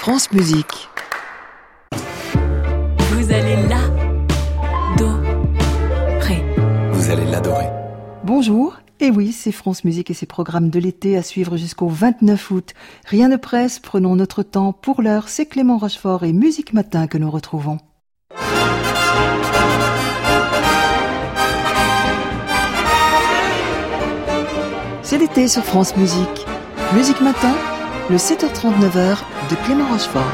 France Musique. Vous allez l'adorer. Vous allez l'adorer. Bonjour, et oui, c'est France Musique et ses programmes de l'été à suivre jusqu'au 29 août. Rien ne presse, prenons notre temps. Pour l'heure, c'est Clément Rochefort et Musique Matin que nous retrouvons. C'est l'été sur France Musique. Musique Matin, le 7h39 de Clément Rochefort.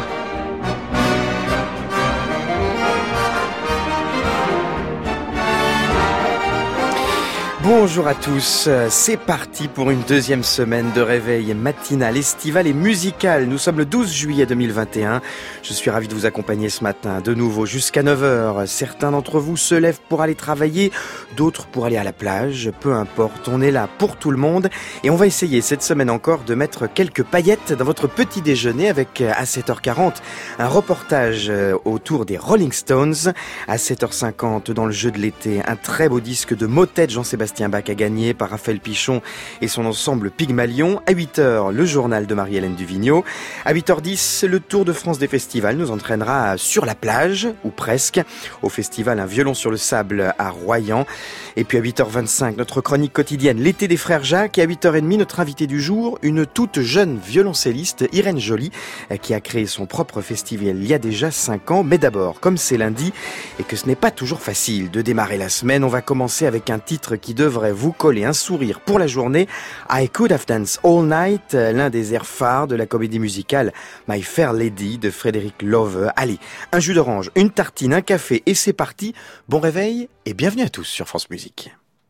Bonjour à tous, c'est parti pour une deuxième semaine de réveil matinal, estival et musical. Nous sommes le 12 juillet 2021. Je suis ravi de vous accompagner ce matin, de nouveau jusqu'à 9h. Certains d'entre vous se lèvent pour aller travailler, d'autres pour aller à la plage. Peu importe, on est là pour tout le monde. Et on va essayer cette semaine encore de mettre quelques paillettes dans votre petit déjeuner avec, à 7h40, un reportage autour des Rolling Stones. À 7h50, dans le jeu de l'été, un très beau disque de motet de Jean-Sébastien Bach a gagné par Raphaël Pichon et son ensemble Pygmalion. À 8h, le journal de Marie-Hélène Duvigneau. À 8h10, le Tour de France des festivals nous entraînera sur la plage, ou presque. Au festival Un violon sur le sable à Royan. Et puis à 8h25, notre chronique quotidienne, l'été des frères Jacques. Et à 8h30, notre invité du jour, une toute jeune violoncelliste, Irène Joly, qui a créé son propre festival il y a déjà 5 ans. Mais d'abord, comme c'est lundi et que ce n'est pas toujours facile de démarrer la semaine, on va commencer avec un titre qui devrait vous coller un sourire pour la journée. I Could Have Danced All Night, l'un des airs phares de la comédie musicale My Fair Lady de Frédéric Loewe. Allez, un jus d'orange, une tartine, un café et c'est parti. Bon réveil et bienvenue à tous sur France Musique.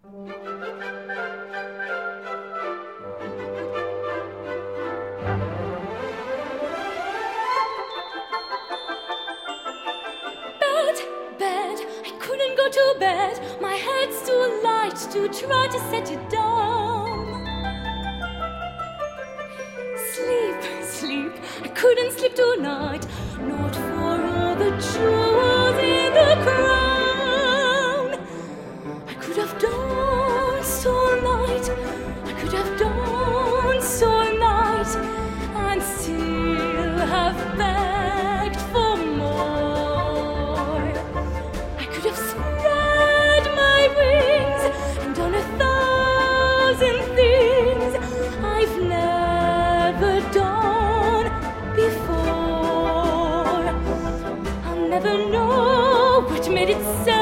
To bed, my head's too light to try to set it down. Sleep, sleep, I couldn't sleep tonight, not for all the jewels in the crown. I could have danced all night, I could have danced all night, and still have begged for more. I could have spread my wings and done 1,000 things I've never done before. I'll never know what made it so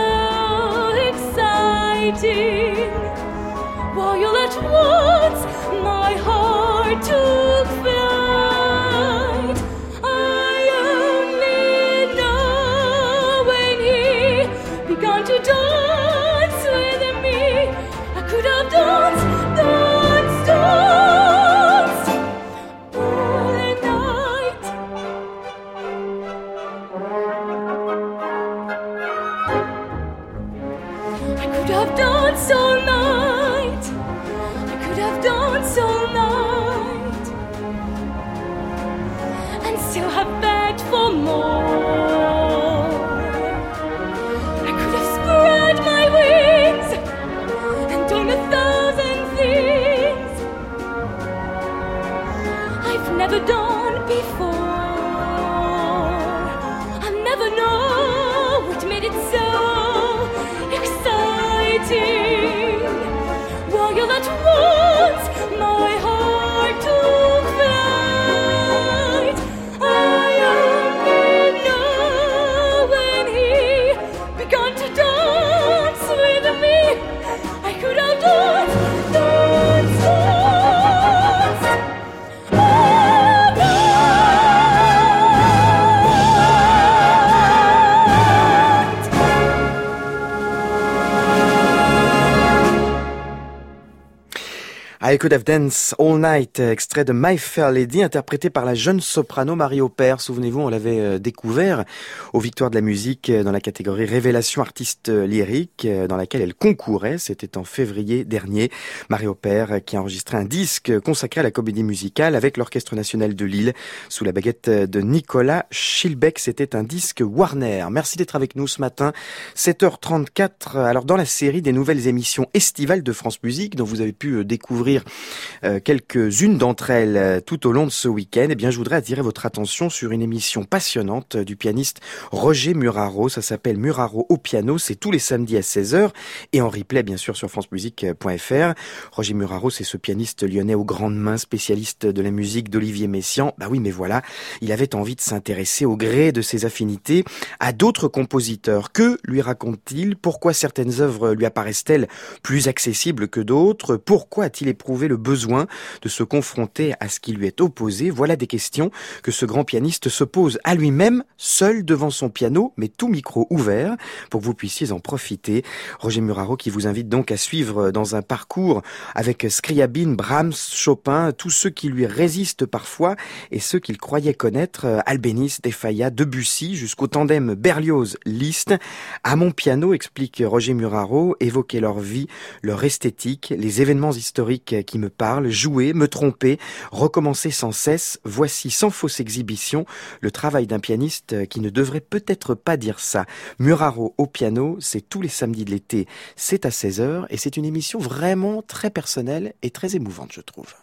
exciting. While all at once my heart took flight. I only know when he began to dance with me, I could have danced, danced, danced all night. I could have danced all night, I could have danced all night, and still have begged for more. Never done before. I'll never know what made it so exciting. While all at once my heart took flight. I only know when he began to dance with me, I could have danced, danced, danced. I Could Have Danced All Night, extrait de My Fair Lady, interprété par la jeune soprano Marie Aupert. Souvenez-vous, on l'avait découvert aux Victoires de la musique dans la catégorie Révélation artiste lyrique, dans laquelle elle concourait. C'était en février dernier. Marie Aupert qui a enregistré un disque consacré à la comédie musicale avec l'Orchestre National de Lille, sous la baguette de Nicolas Schilbeck. C'était un disque Warner. Merci d'être avec nous ce matin. 7h34. Alors, dans la série des nouvelles émissions estivales de France Musique, dont vous avez pu découvrir découvrir quelques-unes d'entre elles tout au long de ce week-end. Eh bien, je voudrais attirer votre attention sur une émission passionnante du pianiste Roger Muraro. Ça s'appelle Muraro au piano. C'est tous les samedis à 16h et en replay, bien sûr, sur francemusique.fr. Roger Muraro, c'est ce pianiste lyonnais aux grandes mains, spécialiste de la musique d'Olivier Messiaen. Bah oui, mais voilà, il avait envie de s'intéresser au gré de ses affinités à d'autres compositeurs. Que lui raconte-t-il? Pourquoi certaines œuvres lui apparaissent-elles plus accessibles que d'autres? Pourquoi a-t-il éprouvé le besoin de se confronter à ce qui lui est opposé? Voilà des questions que ce grand pianiste se pose à lui-même, seul devant son piano, mais tout micro ouvert, pour que vous puissiez en profiter. Roger Muraro qui vous invite donc à suivre dans un parcours avec Scriabine, Brahms, Chopin, tous ceux qui lui résistent parfois et ceux qu'il croyait connaître, Albéniz, De Falla, Debussy, jusqu'au tandem Berlioz-Liszt. À mon piano, explique Roger Muraro, évoquer leur vie, leur esthétique, les événements historiques qui me parlent, jouer, me tromper, recommencer sans cesse. Voici, sans fausse exhibition, le travail d'un pianiste qui ne devrait peut-être pas dire ça. Muraro au piano, c'est tous les samedis de l'été, c'est à 16h et c'est une émission vraiment très personnelle et très émouvante, je trouve.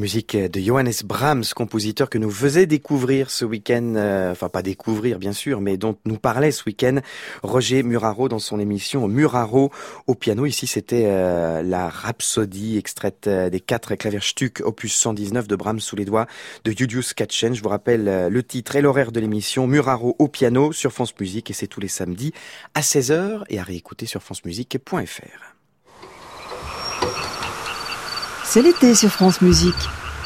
musique de Johannes Brahms, compositeur que nous faisait découvrir ce week-end, enfin pas découvrir bien sûr, mais dont nous parlait ce week-end Roger Muraro dans son émission Muraro au piano. Ici c'était la Rhapsodie extraite des 4 Klavierstück opus 119 de Brahms sous les doigts de Julius Katchen. Je vous rappelle le titre et l'horaire de l'émission Muraro au piano sur France Musique, et c'est tous les samedis à 16h et à réécouter sur francemusique.fr. C'est l'été sur France Musique.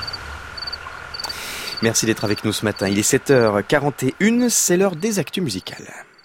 Merci d'être avec nous ce matin. Il est 7h41, c'est l'heure des actus musicales.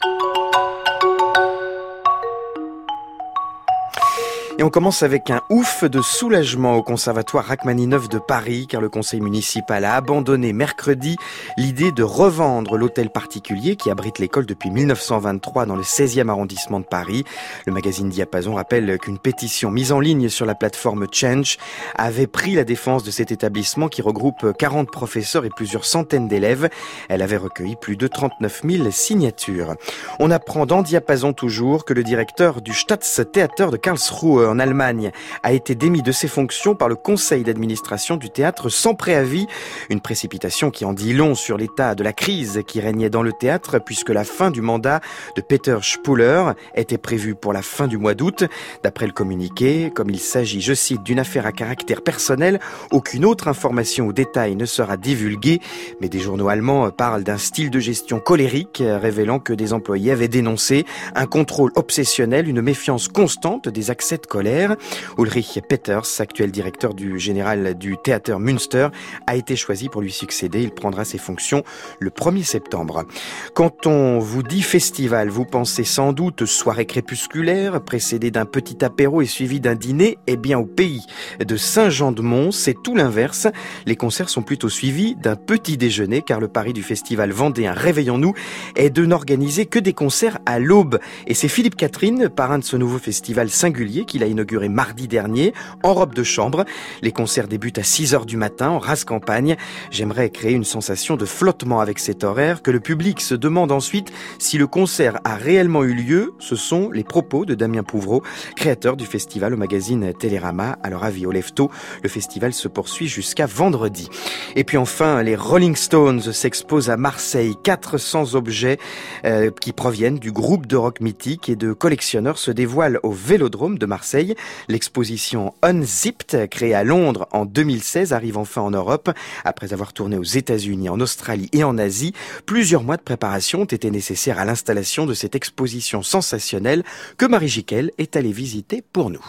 Et on commence avec un ouf de soulagement au conservatoire Rachmaninoff de Paris, car le conseil municipal a abandonné mercredi l'idée de revendre l'hôtel particulier qui abrite l'école depuis 1923 dans le 16e arrondissement de Paris. Le magazine Diapason rappelle qu'une pétition mise en ligne sur la plateforme Change avait pris la défense de cet établissement qui regroupe 40 professeurs et plusieurs centaines d'élèves. Elle avait recueilli plus de 39 000 signatures. On apprend dans Diapason toujours que le directeur du Staatstheater de Karlsruhe en Allemagne a été démis de ses fonctions par le conseil d'administration du théâtre sans préavis. Une précipitation qui en dit long sur l'état de la crise qui régnait dans le théâtre, puisque la fin du mandat de Peter Spuler était prévue pour la fin du mois d'août. D'après le communiqué, comme il s'agit, je cite, d'une affaire à caractère personnel, aucune autre information ou détail ne sera divulgué. Mais des journaux allemands parlent d'un style de gestion colérique, révélant que des employés avaient dénoncé un contrôle obsessionnel, une méfiance constante des accès de colère. Ulrich Peters, actuel directeur général du Théâtre Münster, a été choisi pour lui succéder. Il prendra ses fonctions le 1er septembre. Quand on vous dit festival, vous pensez sans doute soirée crépusculaire, précédée d'un petit apéro et suivi d'un dîner. Eh bien, au pays de Saint-Jean-de-Mont, c'est tout l'inverse. Les concerts sont plutôt suivis d'un petit déjeuner, car le pari du festival vendéen Réveillons-nous est de n'organiser que des concerts à l'aube. Et c'est Philippe Catherine, parrain de ce nouveau festival singulier, qu'il a inauguré mardi dernier, en robe de chambre. Les concerts débutent à 6h du matin, en rase campagne. J'aimerais créer une sensation de flottement avec cet horaire, que le public se demande ensuite si le concert a réellement eu lieu. Ce sont les propos de Damien Pouvreau, créateur du festival au magazine Télérama. Alors avis au lefto, le festival se poursuit jusqu'à vendredi. Et puis enfin, les Rolling Stones s'exposent à Marseille. 400 objets qui proviennent du groupe de rock mythique et de collectionneurs se dévoilent au Vélodrome de Marseille. L'exposition Unzipped, créée à Londres en 2016, arrive enfin en Europe. Après avoir tourné aux États-Unis, en Australie et en Asie, plusieurs mois de préparation ont été nécessaires à l'installation de cette exposition sensationnelle que Marie Jiquel est allée visiter pour nous.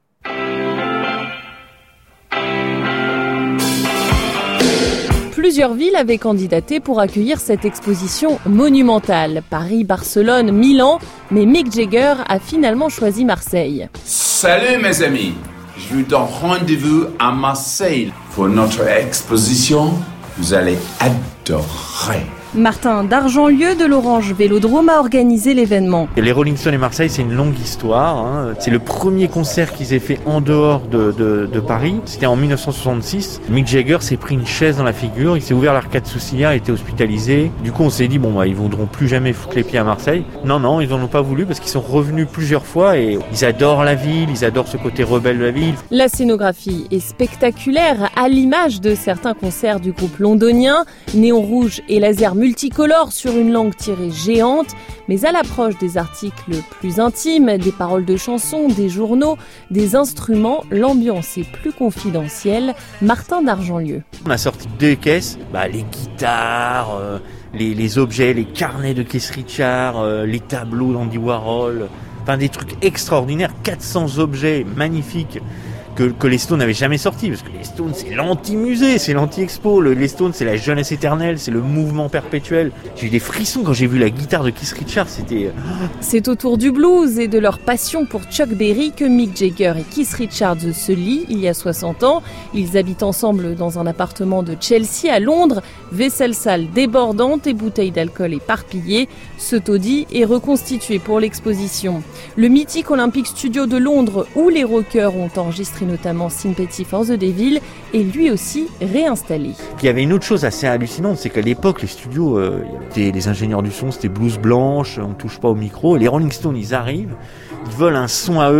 Plusieurs villes avaient candidaté pour accueillir cette exposition monumentale. Paris, Barcelone, Milan, mais Mick Jagger a finalement choisi Marseille. Salut mes amis, je vous donne rendez-vous à Marseille pour notre exposition. Vous allez adorer. Martin d'Argentlieu de l'Orange Vélodrome a organisé l'événement. Les Rolling Stones et Marseille, c'est une longue histoire. C'est le premier concert qu'ils aient fait en dehors de Paris. C'était en 1966. Mick Jagger s'est pris une chaise dans la figure. Il s'est ouvert l'arcade sourcilière, il a été hospitalisé. Du coup, on s'est dit, ils voudront plus jamais foutre les pieds à Marseille. Non, ils n'en ont pas voulu parce qu'ils sont revenus plusieurs fois et ils adorent la ville, ils adorent ce côté rebelle de la ville. La scénographie est spectaculaire, à l'image de certains concerts du groupe londonien. Néon rouge et laser multicolore sur une langue tirée géante, mais à l'approche des articles plus intimes, des paroles de chansons, des journaux, des instruments, l'ambiance est plus confidentielle. Martin d'Argentlieu. On a sorti 2 caisses, les guitares, les objets, les carnets de Keith Richards, les tableaux d'Andy Warhol, des trucs extraordinaires, 400 objets magnifiques que les Stones n'avaient jamais sorti, parce que les Stones c'est l'anti-musée, c'est l'anti-expo, les Stones c'est la jeunesse éternelle, c'est le mouvement perpétuel. J'ai eu des frissons quand j'ai vu la guitare de Keith Richards, C'est autour du blues et de leur passion pour Chuck Berry que Mick Jagger et Keith Richards se lient il y a 60 ans. Ils habitent ensemble dans un appartement de Chelsea à Londres, vaisselle sale débordante et bouteilles d'alcool éparpillées. Ce taudis est reconstitué pour l'exposition. Le mythique Olympic Studio de Londres, où les rockers ont enregistré notamment Sympathy for the Devil, est lui aussi réinstallé. Puis il y avait une autre chose assez hallucinante, c'est qu'à l'époque, les studios, les ingénieurs du son, c'était blouse blanche, on touche pas au micro. Les Rolling Stones, ils arrivent, ils veulent un son à eux,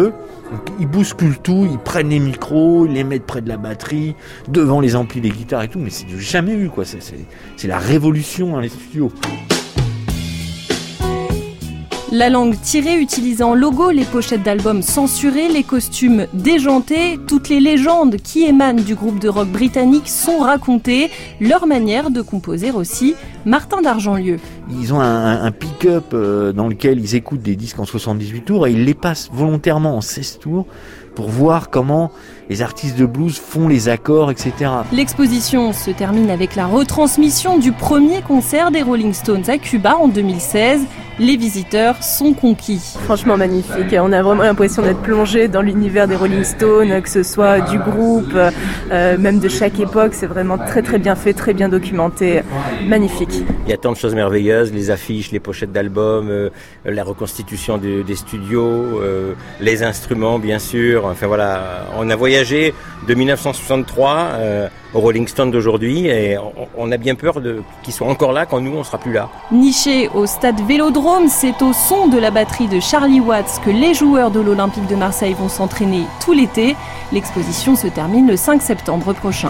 Donc, ils bousculent tout, ils prennent les micros, ils les mettent près de la batterie, devant les amplis des guitares et tout, mais c'est du jamais vu, quoi. C'est la révolution dans les studios. La langue tirée utilisant en logo, les pochettes d'albums censurées, les costumes déjantés, toutes les légendes qui émanent du groupe de rock britannique sont racontées, leur manière de composer aussi. Martin d'Argentlieu. Ils ont un pick-up dans lequel ils écoutent des disques en 78 tours et ils les passent volontairement en 16 tours pour voir comment les artistes de blues font les accords, etc. L'exposition se termine avec la retransmission du premier concert des Rolling Stones à Cuba en 2016. Les visiteurs sont conquis. Franchement magnifique, on a vraiment l'impression d'être plongé dans l'univers des Rolling Stones, que ce soit du groupe, même de chaque époque, c'est vraiment très très bien fait, très bien documenté, magnifique. Il y a tant de choses merveilleuses, les affiches, les pochettes d'albums, la reconstitution des studios, les instruments bien sûr, enfin voilà, on a voyagé de 1963 aux Rolling Stones d'aujourd'hui et on a bien peur qu'ils soient encore là quand nous on sera plus là. Niché au stade Vélodrome, c'est au son de la batterie de Charlie Watts que les joueurs de l'Olympique de Marseille vont s'entraîner tout l'été. L'exposition se termine le 5 septembre prochain.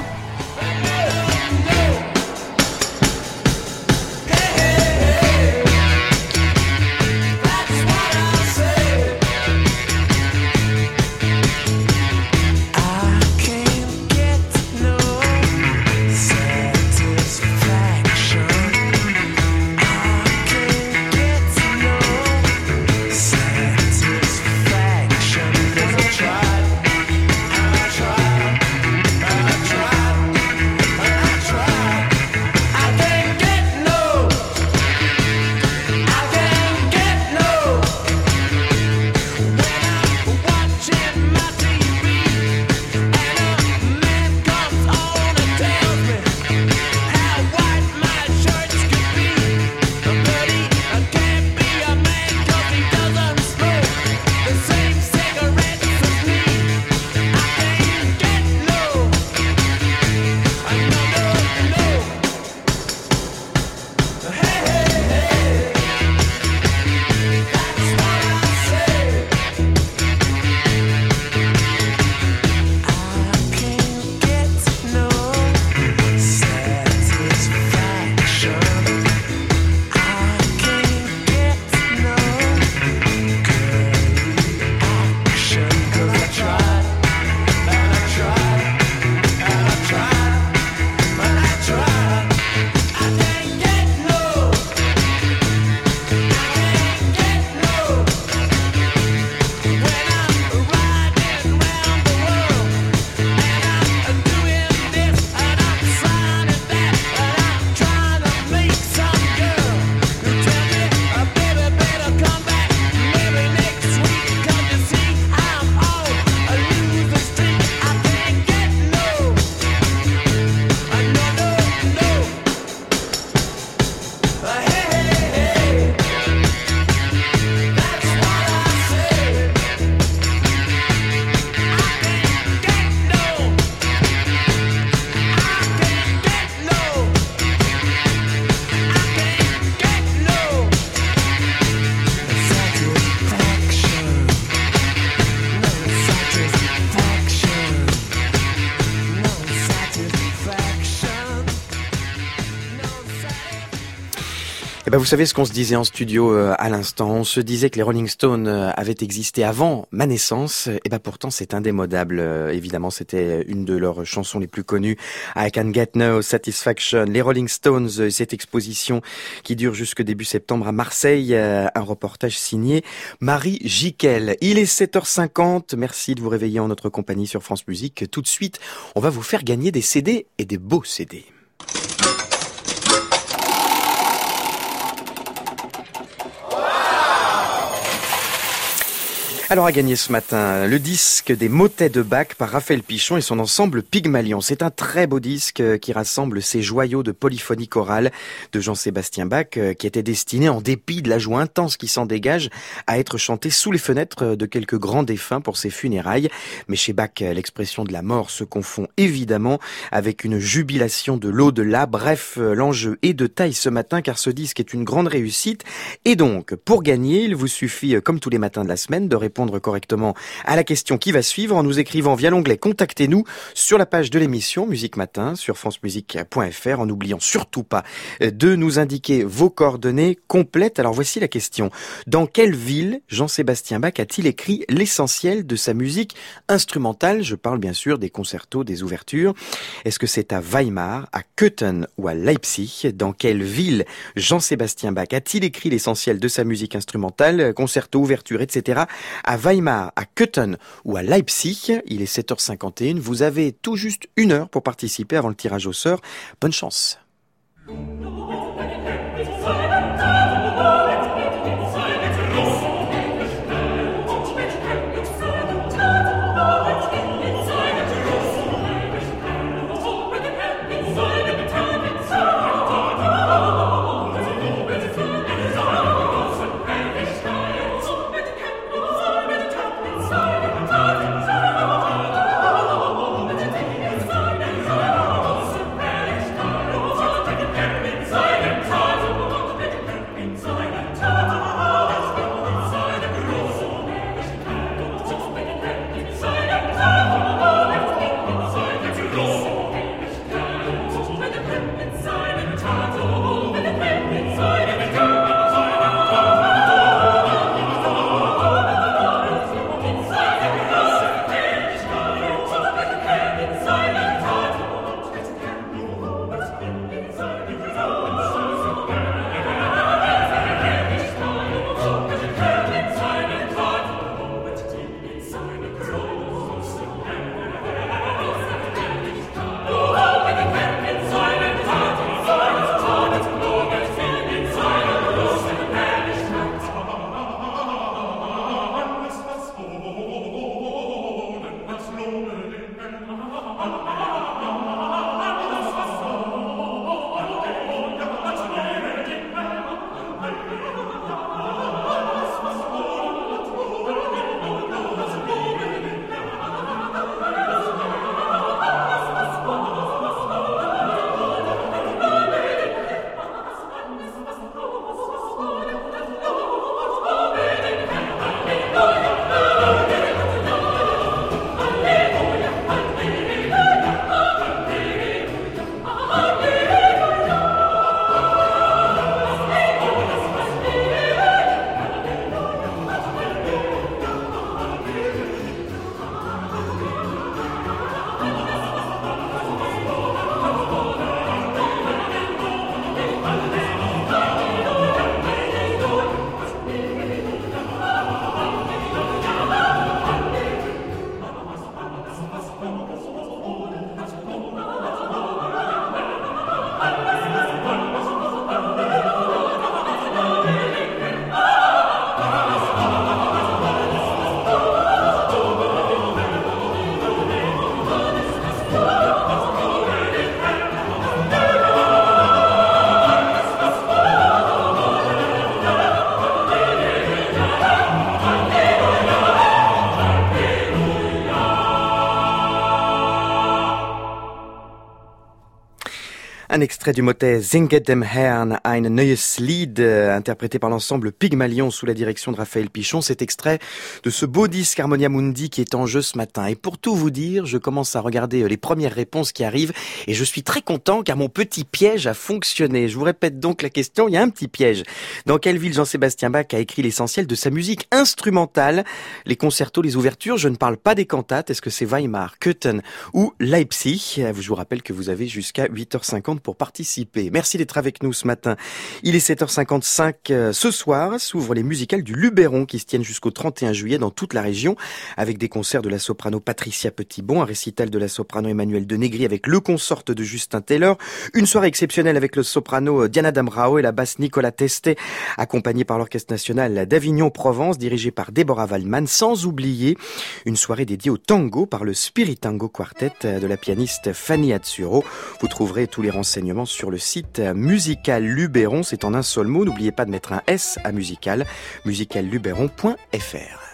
Eh ben, vous savez ce qu'on se disait en studio à l'instant. On se disait que les Rolling Stones avaient existé avant ma naissance. Et ben pourtant c'est indémodable. Évidemment, c'était une de leurs chansons les plus connues. I Can Get No Satisfaction. Les Rolling Stones, cette exposition qui dure jusque début septembre à Marseille. Un reportage signé Marie Jiquel. Il est 7h50. Merci de vous réveiller en notre compagnie sur France Musique. Tout de suite, on va vous faire gagner des CD et des beaux CD. Alors à gagner ce matin, le disque des motets de Bach par Raphaël Pichon et son ensemble Pygmalion. C'est un très beau disque qui rassemble ces joyaux de polyphonie chorale de Jean-Sébastien Bach qui était destiné, en dépit de la joie intense qui s'en dégage, à être chanté sous les fenêtres de quelques grands défunts pour ses funérailles. Mais chez Bach, l'expression de la mort se confond évidemment avec une jubilation de l'au-delà. Bref, l'enjeu est de taille ce matin car ce disque est une grande réussite. Et donc, pour gagner, il vous suffit, comme tous les matins de la semaine, de répondre répondre correctement à la question qui va suivre en nous écrivant via l'onglet Contactez-nous sur la page de l'émission Musique Matin sur francemusique.fr, en n'oubliant surtout pas de nous indiquer vos coordonnées complètes. Alors voici la question. Dans quelle ville Jean-Sébastien Bach a-t-il écrit l'essentiel de sa musique instrumentale? Je parle bien sûr des concertos, des ouvertures. Est-ce que c'est à Weimar, à Köthen ou à Leipzig? Dans quelle ville Jean-Sébastien Bach a-t-il écrit l'essentiel de sa musique instrumentale, concertos, ouvertures, etc. à Weimar, à Köthen ou à Leipzig? Il est 7h51. Vous avez tout juste 1 heure pour participer avant le tirage au sort. Bonne chance. Un extrait du motet Singet dem Herrn ein neues Lied, interprété par l'ensemble Pygmalion sous la direction de Raphaël Pichon. Cet extrait de ce beau disque Harmonia Mundi qui est en jeu ce matin. Et pour tout vous dire, je commence à regarder les premières réponses qui arrivent et je suis très content car mon petit piège a fonctionné. Je vous répète donc la question, il y a un petit piège. Dans quelle ville Jean-Sébastien Bach a écrit l'essentiel de sa musique instrumentale? Les concertos, les ouvertures, je ne parle pas des cantates. Est-ce que c'est Weimar, Köthen ou Leipzig? Je vous rappelle que vous avez jusqu'à 8h50 pour participer. Merci d'être avec nous ce matin. Il est 7h55. Ce soir s'ouvrent les musicales du Luberon qui se tiennent jusqu'au 31 juillet dans toute la région avec des concerts de la soprano Patricia Petitbon, un récital de la soprano Emmanuelle de Negri avec le consort de Justin Taylor, une soirée exceptionnelle avec le soprano Diana Damrao et la basse Nicolas Teste, accompagné par l'Orchestre National d'Avignon-Provence dirigé par Deborah Waldman, sans oublier une soirée dédiée au tango par le Spirit Tango Quartet de la pianiste Fanny Azzurro. Vous trouverez tous les renseignements sur le site Musical Luberon, c'est en un seul mot, n'oubliez pas de mettre un S à musical, musicalluberon.fr.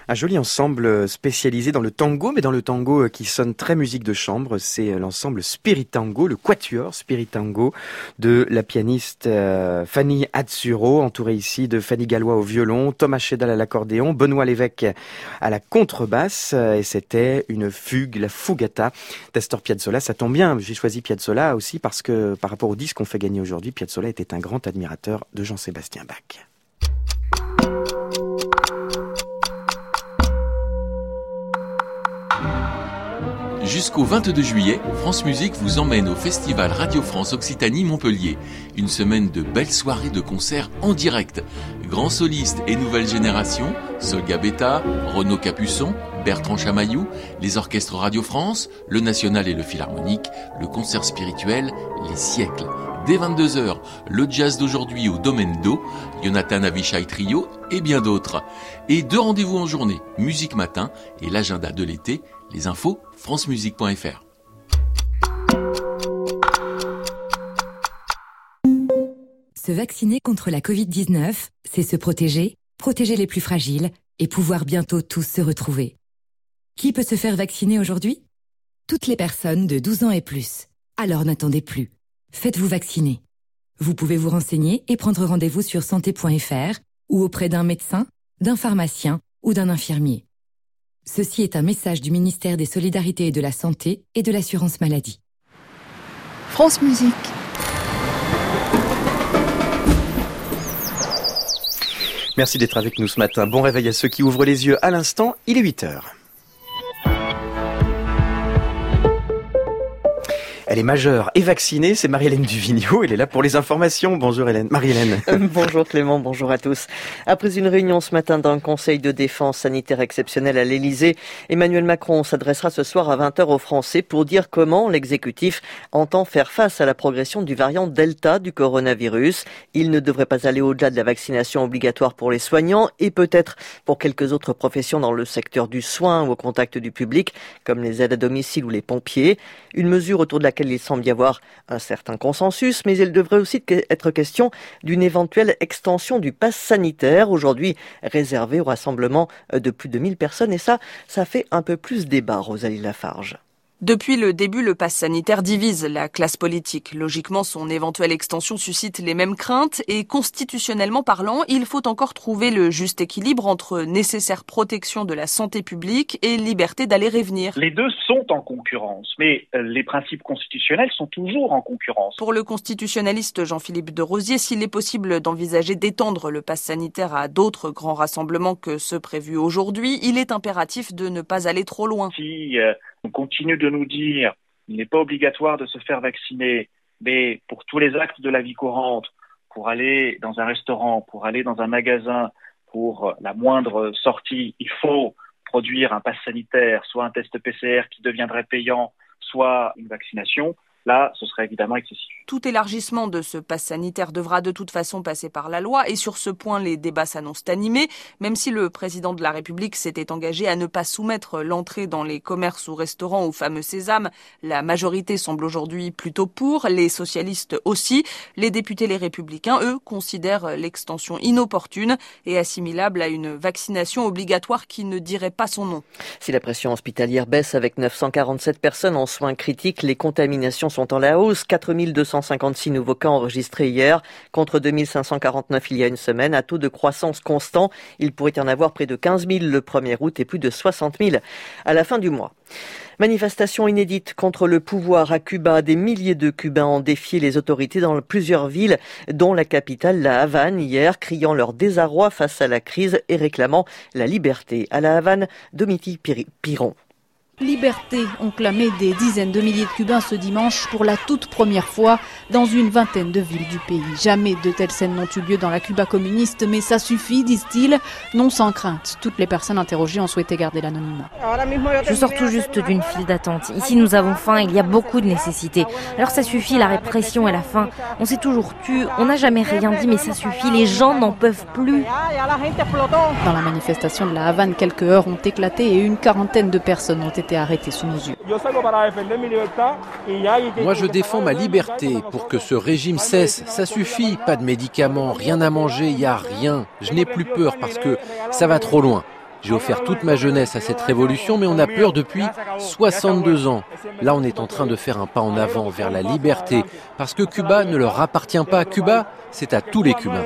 Un joli ensemble spécialisé dans le tango, mais dans le tango qui sonne très musique de chambre. C'est l'ensemble Spirit Tango, le quatuor Spirit Tango de la pianiste Fanny Azzuro, entourée ici de Fanny Gallois au violon, Thomas Chédal à l'accordéon, Benoît Lévesque à la contrebasse. Et c'était une fugue, la Fugata d'Astor Piazzolla. Ça tombe bien, j'ai choisi Piazzolla aussi parce que par rapport au disque qu'on fait gagner aujourd'hui, Piazzolla était un grand admirateur de Jean-Sébastien Bach. Jusqu'au 22 juillet, France Musique vous emmène au Festival Radio France Occitanie Montpellier. Une semaine de belles soirées de concerts en direct. Grands solistes et nouvelle génération, Sol Gabetta, Renaud Capuçon, Bertrand Chamaillou, les orchestres Radio France, le National et le Philharmonique, le concert spirituel, les siècles. Dès 22h, le jazz d'aujourd'hui au Domaine d'Eau, Jonathan Avishai Trio et bien d'autres. Et 2 rendez-vous en journée, Musique Matin et l'agenda de l'été, les infos, francemusique.fr. Se vacciner contre la Covid-19, c'est se protéger, protéger les plus fragiles et pouvoir bientôt tous se retrouver. Qui peut se faire vacciner aujourd'hui ? Toutes les personnes de 12 ans et plus. Alors n'attendez plus. Faites-vous vacciner. Vous pouvez vous renseigner et prendre rendez-vous sur santé.fr ou auprès d'un médecin, d'un pharmacien ou d'un infirmier. Ceci est un message du ministère des Solidarités et de la Santé et de l'Assurance Maladie. France Musique. Merci d'être avec nous ce matin. Bon réveil à ceux qui ouvrent les yeux à l'instant. Il est 8h. Elle est majeure et vaccinée, c'est Marie-Hélène Duvigneau, elle est là pour les informations. Bonjour Hélène. Marie-Hélène. Bonjour Clément, bonjour à tous. Après une réunion ce matin d'un conseil de défense sanitaire exceptionnel à l'Elysée, Emmanuel Macron s'adressera ce soir à 20h aux Français pour dire comment l'exécutif entend faire face à la progression du variant Delta du coronavirus. Il ne devrait pas aller au-delà de la vaccination obligatoire pour les soignants et peut-être pour quelques autres professions dans le secteur du soin ou au contact du public, comme les aides à domicile ou les pompiers. Une mesure autour de laquelle il semble y avoir un certain consensus, mais il devrait aussi être question d'une éventuelle extension du pass sanitaire, aujourd'hui réservé au rassemblement de plus de 1000 personnes. Et ça fait un peu plus débat, Rosalie Lafarge. Depuis le début, le pass sanitaire divise la classe politique. Logiquement, son éventuelle extension suscite les mêmes craintes et constitutionnellement parlant, il faut encore trouver le juste équilibre entre nécessaire protection de la santé publique et liberté d'aller et venir. Les deux sont en concurrence, mais les principes constitutionnels sont toujours en concurrence. Pour le constitutionnaliste Jean-Philippe de Rosier, s'il est possible d'envisager d'étendre le pass sanitaire à d'autres grands rassemblements que ceux prévus aujourd'hui, il est impératif de ne pas aller trop loin. Si on continue de nous dire qu'il n'est pas obligatoire de se faire vacciner, mais pour tous les actes de la vie courante, pour aller dans un restaurant, pour aller dans un magasin, pour la moindre sortie, il faut produire un pass sanitaire, soit un test PCR qui deviendrait payant, soit une vaccination. Là, ce serait évidemment excessif. Tout élargissement de ce pass sanitaire devra de toute façon passer par la loi et sur ce point, les débats s'annoncent animés, même si le président de la République s'était engagé à ne pas soumettre l'entrée dans les commerces ou restaurants au fameux sésame. La majorité semble aujourd'hui plutôt pour, les socialistes aussi. Les députés les républicains, eux, considèrent l'extension inopportune et assimilable à une vaccination obligatoire qui ne dirait pas son nom. Si la pression hospitalière baisse avec 947 personnes en soins critiques, les contaminations sont en la hausse. 4256 nouveaux cas enregistrés hier contre 2549 il y a une semaine. À taux de croissance constant, il pourrait y en avoir près de 15 000 le 1er août et plus de 60 000 à la fin du mois. Manifestation inédite contre le pouvoir à Cuba. Des milliers de Cubains ont défié les autorités dans plusieurs villes, dont la capitale, La Havane, hier, criant leur désarroi face à la crise et réclamant la liberté. À La Havane, Domiti Piron. Liberté, ont clamé des dizaines de milliers de Cubains ce dimanche pour la toute première fois dans une vingtaine de villes du pays. Jamais de telles scènes n'ont eu lieu dans la Cuba communiste, mais ça suffit, disent-ils, non sans crainte. Toutes les personnes interrogées ont souhaité garder l'anonymat. Je sors tout juste d'une file d'attente. Ici, nous avons faim, il y a beaucoup de nécessités. Alors ça suffit, la répression et la faim. On s'est toujours tu, on n'a jamais rien dit, mais ça suffit, les gens n'en peuvent plus. Dans la manifestation de La Havane, quelques heurts ont éclaté et une quarantaine de personnes ont été arrêtées sous nos yeux. Moi, je défends ma liberté pour que ce régime cesse. Ça suffit, pas de médicaments, rien à manger, il n'y a rien. Je n'ai plus peur parce que ça va trop loin. J'ai offert toute ma jeunesse à cette révolution, mais on a peur depuis 62 ans. Là, on est en train de faire un pas en avant vers la liberté, parce que Cuba ne leur appartient pas. Cuba, c'est à tous les Cubains.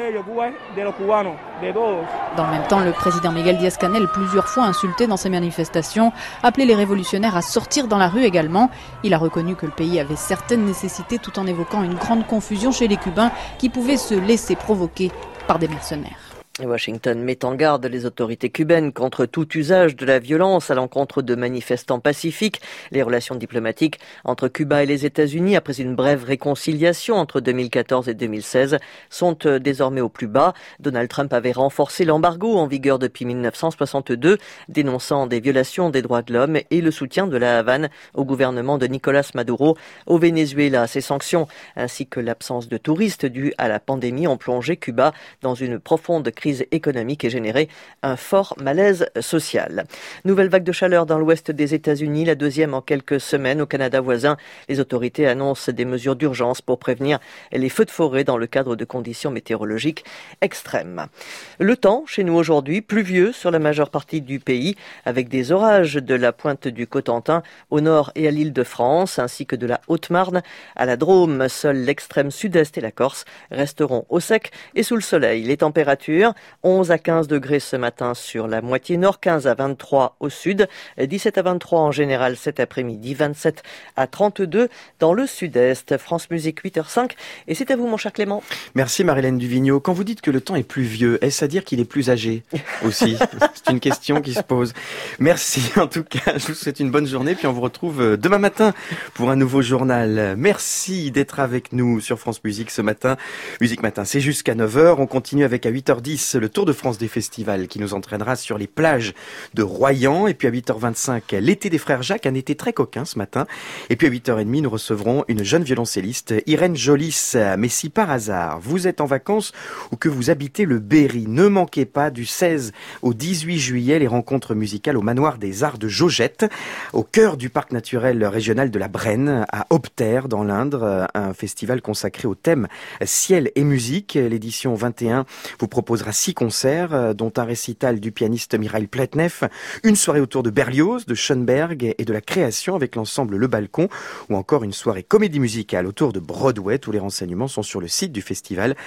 Dans le même temps, le président Miguel Díaz-Canel, plusieurs fois insulté dans ses manifestations, appelait les révolutionnaires à sortir dans la rue également. Il a reconnu que le pays avait certaines nécessités tout en évoquant une grande confusion chez les Cubains qui pouvaient se laisser provoquer par des mercenaires. Washington met en garde les autorités cubaines contre tout usage de la violence à l'encontre de manifestants pacifiques. Les relations diplomatiques entre Cuba et les États-Unis, après une brève réconciliation entre 2014 et 2016, sont désormais au plus bas. Donald Trump avait renforcé l'embargo en vigueur depuis 1962, dénonçant des violations des droits de l'homme et le soutien de la Havane au gouvernement de Nicolás Maduro. Au Venezuela, ces sanctions ainsi que l'absence de touristes due à la pandémie ont plongé Cuba dans une profonde crise économique et généré un fort malaise social. Nouvelle vague de chaleur dans l'ouest des États-Unis, la deuxième en quelques semaines au Canada voisin. Les autorités annoncent des mesures d'urgence pour prévenir les feux de forêt dans le cadre de conditions météorologiques extrêmes. Le temps, chez nous aujourd'hui, pluvieux sur la majeure partie du pays, avec des orages de la pointe du Cotentin au nord et à l'Île-de-France, ainsi que de la Haute-Marne à la Drôme. Seul l'extrême sud-est et la Corse resteront au sec et sous le soleil. Les températures 11 à 15 degrés ce matin sur la moitié nord, 15 à 23 au sud, 17 à 23 en général cet après-midi, 27 à 32 dans le sud-est. France Musique 8h05 et c'est à vous mon cher Clément. Merci Marie-Hélène Duvigneau. Quand vous dites que le temps est pluvieux, est-ce à dire qu'il est plus âgé aussi? C'est une question qui se pose. Merci en tout cas, je vous souhaite une bonne journée puis on vous retrouve demain matin pour un nouveau journal. Merci d'être avec nous sur France Musique ce matin. Musique Matin, c'est jusqu'à 9h. On continue avec à 8h10 le Tour de France des festivals qui nous entraînera sur les plages de Royan. Et puis à 8h25, l'été des frères Jacques, un été très coquin ce matin. Et puis à 8h30, nous recevrons une jeune violoncelliste, Irène Jolis. Mais si par hasard, vous êtes en vacances ou que vous habitez le Berry, ne manquez pas du 16 au 18 juillet les rencontres musicales au Manoir des Arts de Jaugette, au cœur du parc naturel régional de la Brenne, à Opter dans l'Indre, un festival consacré au thème ciel et musique. L'édition 21 vous proposera 6 concerts, dont un récital du pianiste Mikhail Pletnev, une soirée autour de Berlioz, de Schoenberg et de la création avec l'ensemble Le Balcon, ou encore une soirée comédie musicale autour de Broadway. Tous les renseignements sont sur le site du festival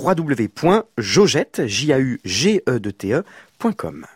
www.jaugete.com.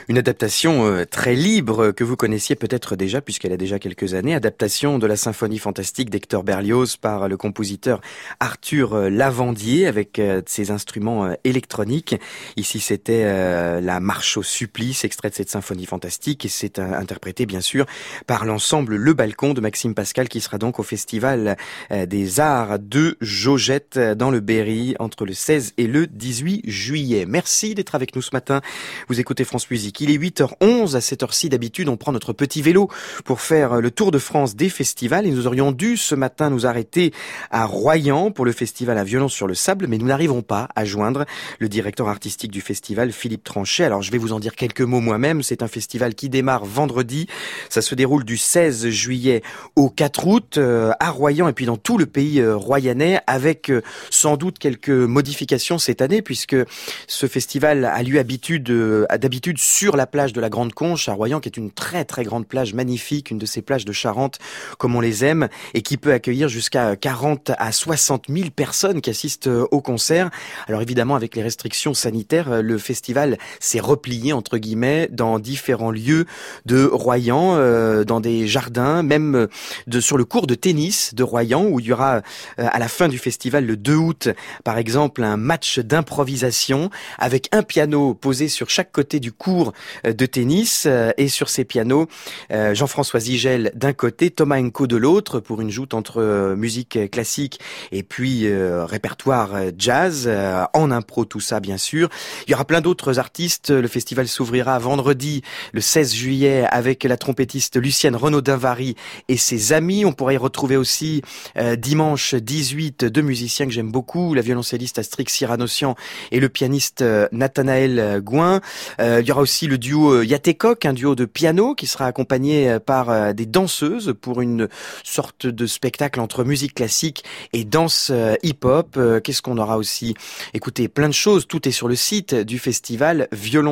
Une adaptation très libre que vous connaissiez peut-être déjà puisqu'elle a déjà quelques années. Adaptation de la symphonie fantastique d'Hector Berlioz par le compositeur Arthur Lavandier avec ses instruments électroniques. Ici c'était la marche au supplice, extrait de cette symphonie fantastique et c'est interprété bien sûr par l'ensemble Le Balcon de Maxime Pascal qui sera donc au Festival des Arts de Jaugette dans le Berry entre le 16 et le 18 juillet. Merci d'être avec nous ce matin. Vous écoutez France Musique. Il est 8h11. À cette heure-ci, d'habitude, on prend notre petit vélo pour faire le tour de France des festivals. Et nous aurions dû ce matin nous arrêter à Royan pour le festival à Violon-sur-le-Sable, mais nous n'arrivons pas à joindre le directeur artistique du festival, Philippe Tranchet. Alors, je vais vous en dire quelques mots moi-même. C'est un festival qui démarre vendredi. Ça se déroule du 16 juillet au 4 août à Royan et puis dans tout le pays royannais avec sans doute quelques modifications cette année puisque ce festival a lieu d'habitude sur la plage de la Grande Conche à Royan, qui est une très très grande plage magnifique, une de ces plages de Charente comme on les aime, et qui peut accueillir jusqu'à 40 à 60 000 personnes qui assistent au concert. Alors évidemment, avec les restrictions sanitaires, le festival s'est replié entre guillemets dans différents lieux de Royan, dans des jardins, même sur le court de tennis de Royan, où il y aura à la fin du festival le 2 août, par exemple, un match d'improvisation avec un piano posé sur chaque côté du court de tennis et sur ces pianos, Jean-François Zigel d'un côté, Thomas Enko de l'autre pour une joute entre musique classique et puis répertoire jazz, en impro tout ça bien sûr. Il y aura plein d'autres artistes. Le festival s'ouvrira vendredi le 16 juillet avec la trompettiste Lucienne Renaud-Davary et ses amis. On pourra y retrouver aussi dimanche 18 deux musiciens que j'aime beaucoup, la violoncelliste Astrix Cyranossian et le pianiste Nathanaël Gouin. Il y aura aussi le duo Yatekok, un duo de piano qui sera accompagné par des danseuses pour une sorte de spectacle entre musique classique et danse hip-hop. Qu'est-ce qu'on aura aussi? Écoutez, plein de choses. Tout est sur le site du festival,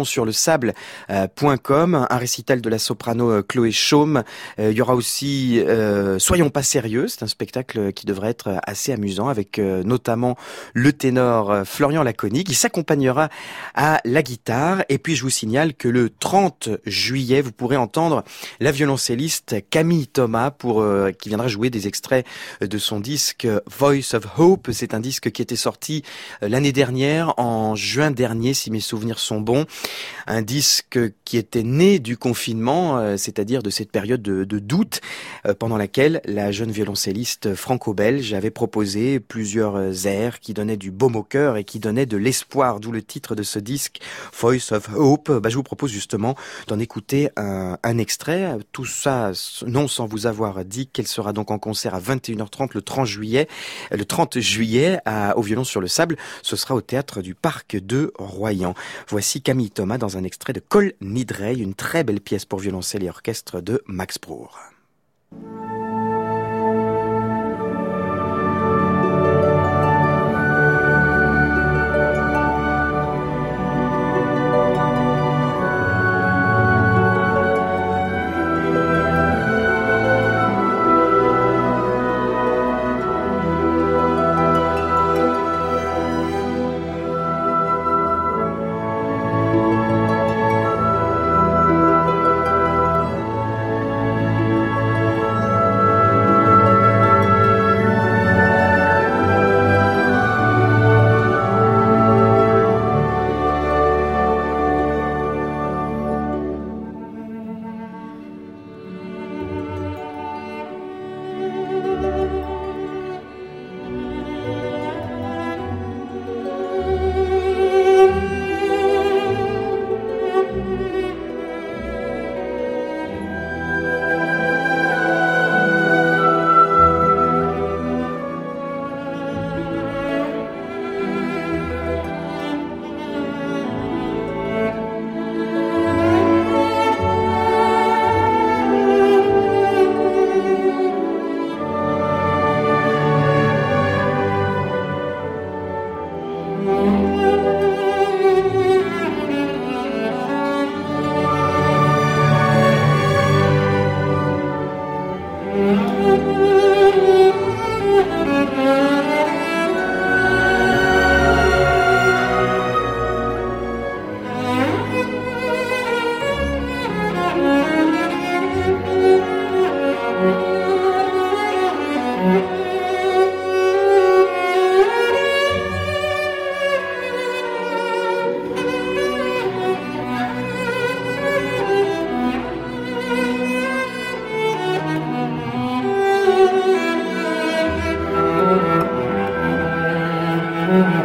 violonsurlesable.com. Un récital de la soprano Chloé Chaume. Il y aura aussi Soyons pas sérieux. C'est un spectacle qui devrait être assez amusant avec notamment le ténor Florian Laconi qui s'accompagnera à la guitare. Et puis je vous signale que le 30 juillet, vous pourrez entendre la violoncelliste Camille Thomas qui viendra jouer des extraits de son disque Voice of Hope. C'est un disque qui était sorti l'année dernière, en juin dernier, si mes souvenirs sont bons. Un disque qui était né du confinement, c'est-à-dire de cette période de doute, pendant laquelle la jeune violoncelliste franco-belge avait proposé plusieurs airs qui donnaient du baume au cœur et qui donnaient de l'espoir, d'où le titre de ce disque, Voice of Hope. Je vous propose justement d'en écouter un extrait. Tout ça, non sans vous avoir dit qu'elle sera donc en concert à 21h30 le 30 juillet au Violon-sur-le-Sable. Ce sera au théâtre du Parc de Royan. Voici Camille Thomas dans un extrait de Kol Nidrei, une très belle pièce pour violoncelle et orchestre de Max Bruch.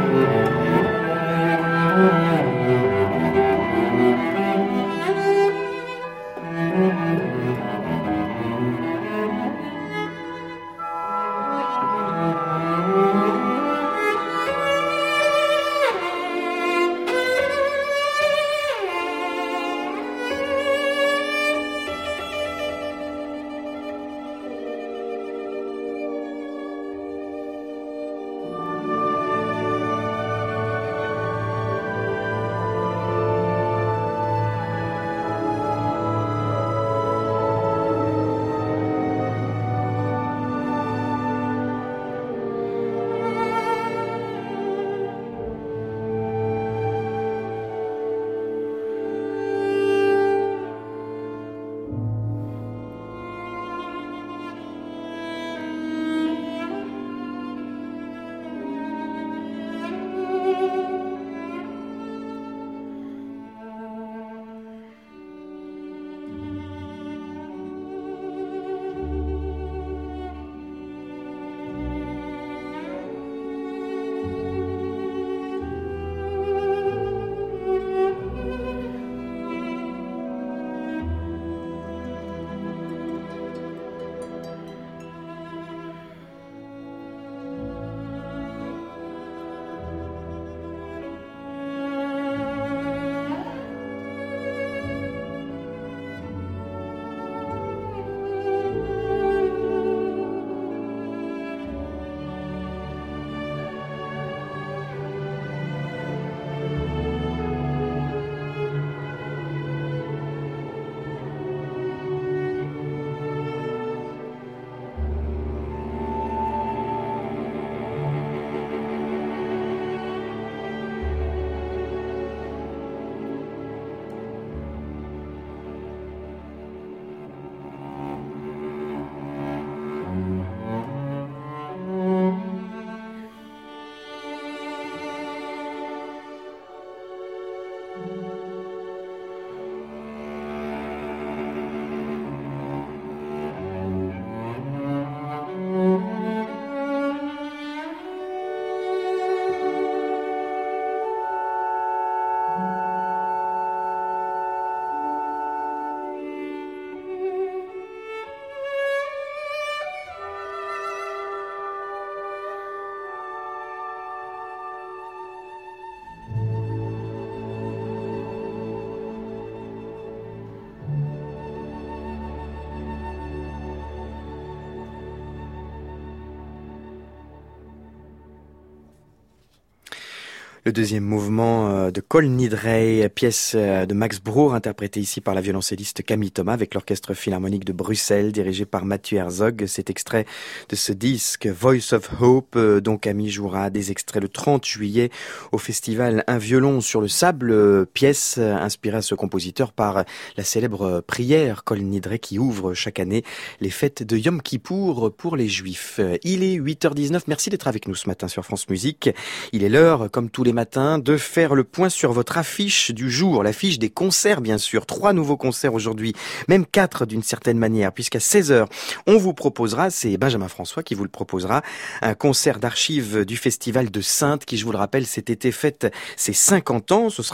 Le deuxième mouvement de Kol Nidrei, pièce de Max Bruch, interprétée ici par la violoncelliste Camille Thomas avec l'Orchestre Philharmonique de Bruxelles, dirigé par Mathieu Herzog. C'est extrait de ce disque Voice of Hope, dont Camille jouera des extraits le 30 juillet au festival Un violon sur le sable, pièce inspirée à ce compositeur par la célèbre prière Kol Nidrei qui ouvre chaque année les fêtes de Yom Kippour pour les Juifs. Il est 8h19, merci d'être avec nous ce matin sur France Musique. Il est l'heure, comme tous les matins, de faire le point sur votre affiche du jour, l'affiche des concerts bien sûr. 3 nouveaux concerts aujourd'hui, même 4 d'une certaine manière, puisqu'à 16h, on vous proposera, c'est Benjamin François qui vous le proposera, un concert d'archives du Festival de Saintes qui, je vous le rappelle, cet été fête ses 50 ans. Ce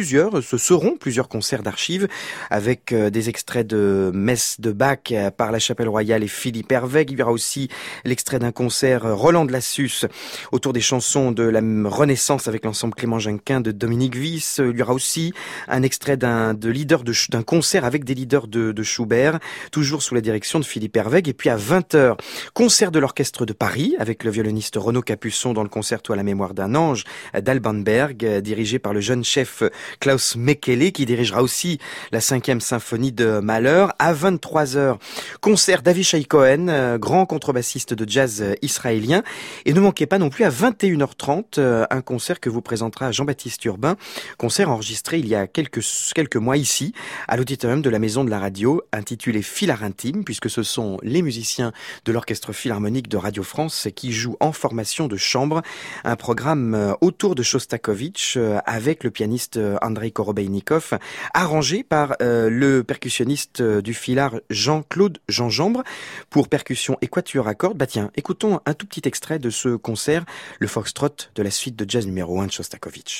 seront plusieurs concerts d'archives avec des extraits de Messe de Bach par la Chapelle Royale et Philippe Hervègue. Il y aura aussi l'extrait d'un concert Roland de Lassus autour des chansons de la Renaissance avec l'ensemble Clément Jeanquin de Dominique Wyss. Il y aura aussi un extrait d'un concert avec des leaders de Schubert, toujours sous la direction de Philippe Hervègue. Et puis à 20h, concert de l'Orchestre de Paris avec le violoniste Renaud Capuçon dans le concerto à la mémoire d'un ange d'Alban Berg, dirigé par le jeune chef Klaus Mekele, qui dirigera aussi la 5e symphonie de Mahler. À 23h, concert d'Avishai Cohen, grand contrebassiste de jazz israélien. Et ne manquez pas non plus à 21h30 un concert que que vous présentera Jean-Baptiste Urbain. Concert enregistré il y a quelques mois ici, à l'auditorium de la Maison de la Radio, intitulé Filard intime, puisque ce sont les musiciens de l'Orchestre Philharmonique de Radio France qui jouent en formation de chambre. Un programme autour de Shostakovich avec le pianiste Andrei Korobeynikov, arrangé par le percussionniste du Filard Jean-Claude Janjambre pour percussion et quatuor à cordes. Tiens, écoutons un tout petit extrait de ce concert, le Foxtrot de la suite de jazz numéro 1 de Shostakovich.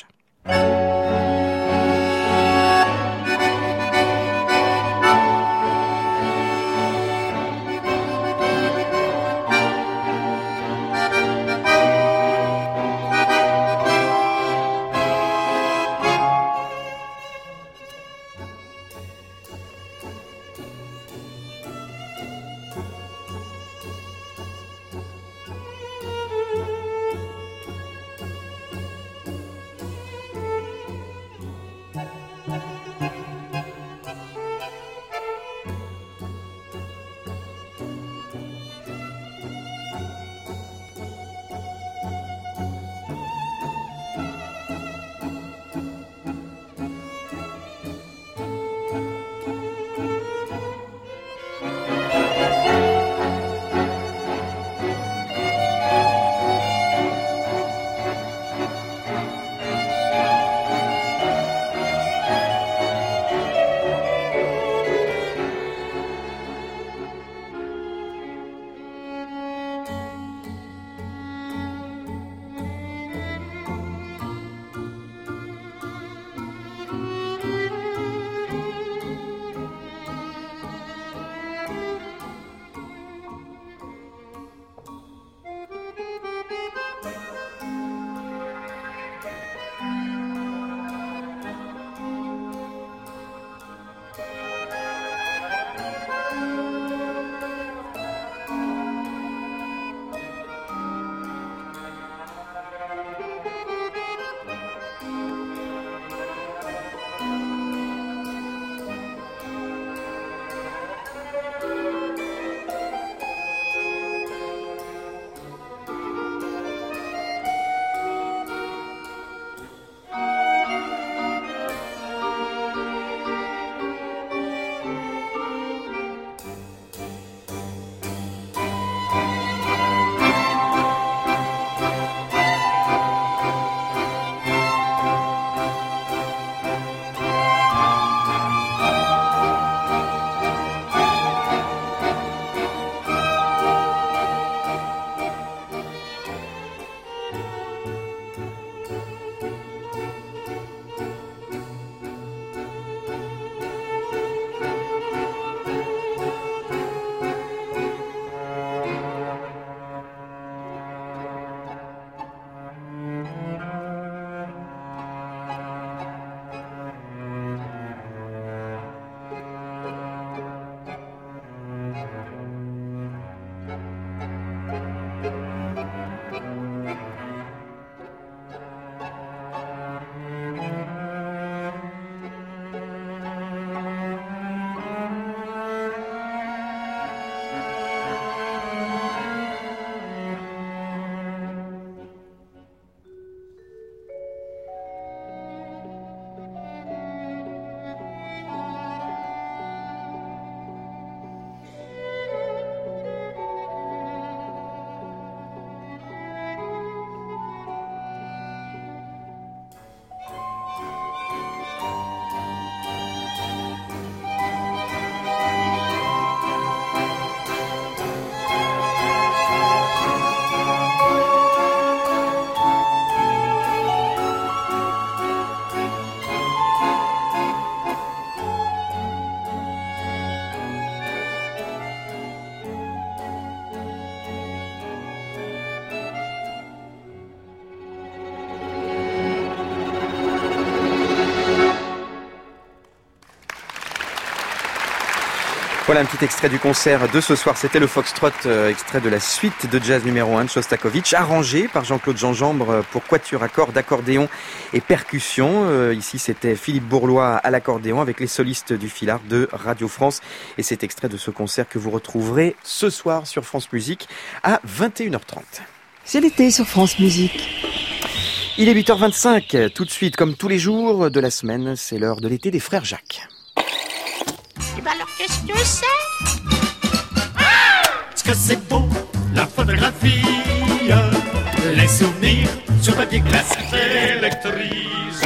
Voilà un petit extrait du concert de ce soir. C'était le Foxtrot, extrait de la suite de jazz numéro 1 de Shostakovich, arrangé par Jean-Claude Janjambre pour quatuor à cordes, accordéon et percussion. Ici, c'était Philippe Bourlois à l'accordéon avec les solistes du Filard de Radio France. Et c'est extrait de ce concert que vous retrouverez ce soir sur France Musique à 21h30. C'est l'été sur France Musique. Il est 8h25, tout de suite, comme tous les jours de la semaine, c'est l'heure de l'été des frères Jacques. Et ben alors, qu'est-ce que c'est? Est-ce que c'est beau, la photographie? Les souvenirs sur papier glacé électrisent.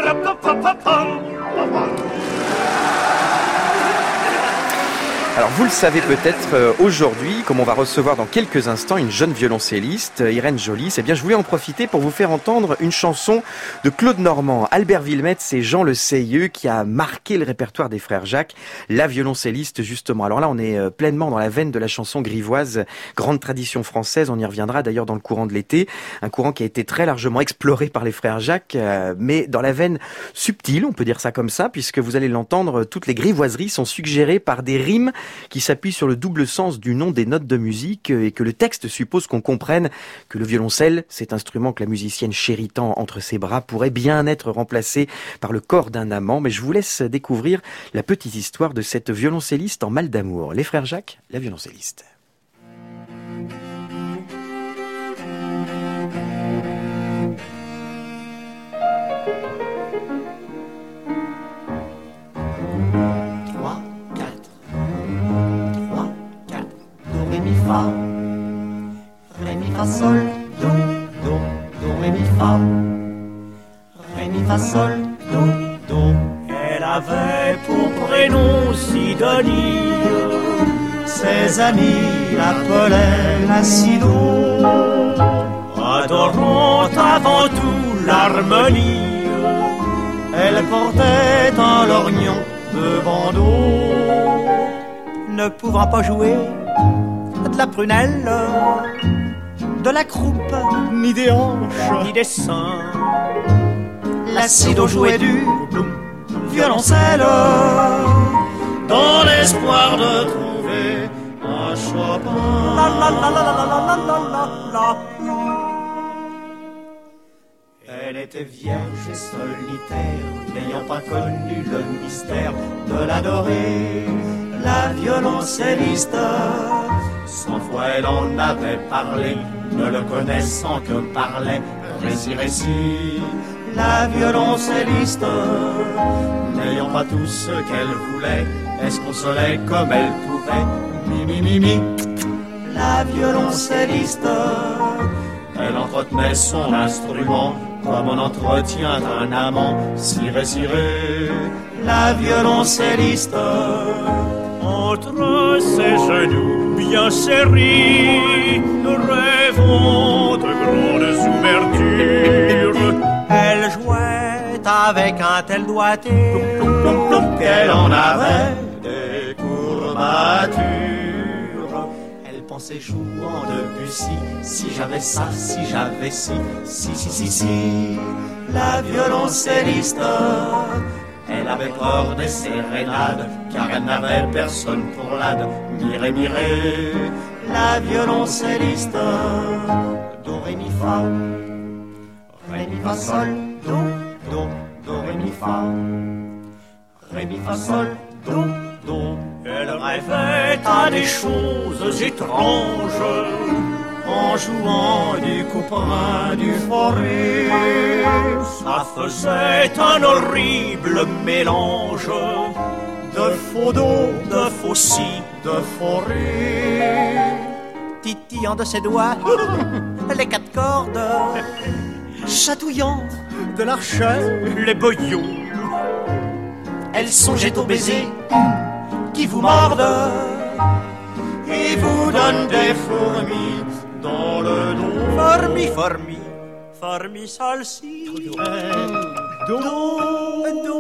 Alors vous le savez peut-être aujourd'hui, comme on va recevoir dans quelques instants une jeune violoncelliste, Irène Jolis, eh bien je voulais en profiter pour vous faire entendre une chanson de Claude Normand, Albert Wilmets et Jean Le Seyeux qui a marqué le répertoire des frères Jacques, la violoncelliste justement. Alors là on est pleinement dans la veine de la chanson grivoise, grande tradition française, on y reviendra d'ailleurs dans le courant de l'été, un courant qui a été très largement exploré par les frères Jacques, mais dans la veine subtile, on peut dire ça comme ça, puisque vous allez l'entendre, toutes les grivoiseries sont suggérées par des rimes qui s'appuie sur le double sens du nom des notes de musique et que le texte suppose qu'on comprenne que le violoncelle, cet instrument que la musicienne chérit tant entre ses bras, pourrait bien être remplacé par le corps d'un amant. Mais je vous laisse découvrir la petite histoire de cette violoncelliste en mal d'amour. Les frères Jacques, la violoncelliste. Fa, ré, mi, fa, sol, do, do, do, ré, mi, fa, ré, mi, fa, sol, do, do. Elle avait pour prénom Sidonie, ses amis l'appelaient la Sido, adorant avant tout l'harmonie. Elle portait un lorgnon de bandeau, ne pouvant pas jouer de la prunelle, de la croupe, ni des hanches, ni des seins. La Sido jouait du violoncelle, dans l'espoir de trouver un Chopin. La, la, la, la, la, la, la, la, la, la. Elle était vierge et solitaire, n'ayant pas connu le mystère de l'adorer, la violoncelliste. 100 fois elle en avait parlé, ne le connaissant que parlait récit. La violoncelliste, n'ayant pas tout ce qu'elle voulait, elle se consolait comme elle pouvait. Mi, mi, mi, mi. La violoncelliste, elle entretenait son instrument comme on entretient un amant. Ciré, ciré. La violoncelliste, entre ses genoux bien serrés, nous rêvons de grandes ouvertures. Elle jouait avec un tel doigté qu'elle en avait des courbatures. Elle pensait jouant Debussy, si j'avais ça, si j'avais ci, si. La violoncelliste, elle avait peur des sérénades, car elle n'avait personne pour l'admirer, mirer. La violoncelliste, do, ré, mi, fa, ré, mi, fa, sol, do, do, do, ré, mi, fa, ré, mi, fa, sol, do, do. Elle rêvait à des choses étranges, en jouant du couperin, du forêt. Ça faisait un horrible mélange de faux do, de faux si, de forêt. Titillant de ses doigts les 4 cordes, chatouillant de l'archet les boyaux. Elle songeait au baiser qui vous morde et vous donne des fourmis dans le dos. Formi, formi, formi, sol, si, do, do.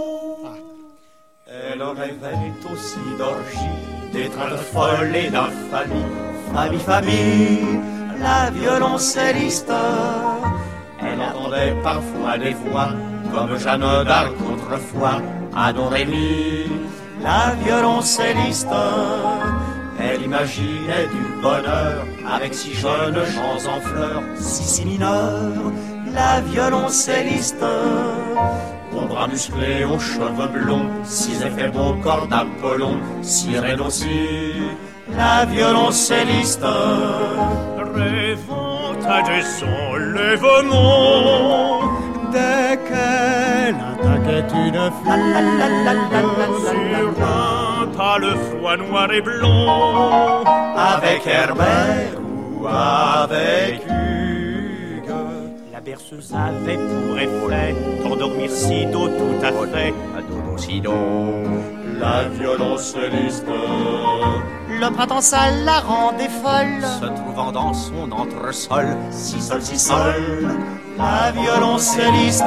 Elle rêvait aussi d'orgie, des trains de folle et d'infamie. Famille, famille, la violoncelliste. Elle entendait parfois des voix comme Jeanne d'Arc autrefois. Adorer-lui, la violoncelliste. Elle imaginait du bonheur avec 6 jeunes gens en fleurs, si mineurs. La violoncelliste, aux bras musclés, aux cheveux blonds, 6 effets beaux corps d'Apollon, sirène aussi. La violoncelliste, rêvant à des enlèvements, dès qu'elle attaquait une flûte sur un pâle foie noir et blond, avec Herbert ou avec Hugues. La berceuse avait pour effet d'endormir Sido tout à fait, à dodo Sido. La violoncelliste, le printemps ça la rendait folle, se trouvant dans son entresol, si sol, la violoncelliste.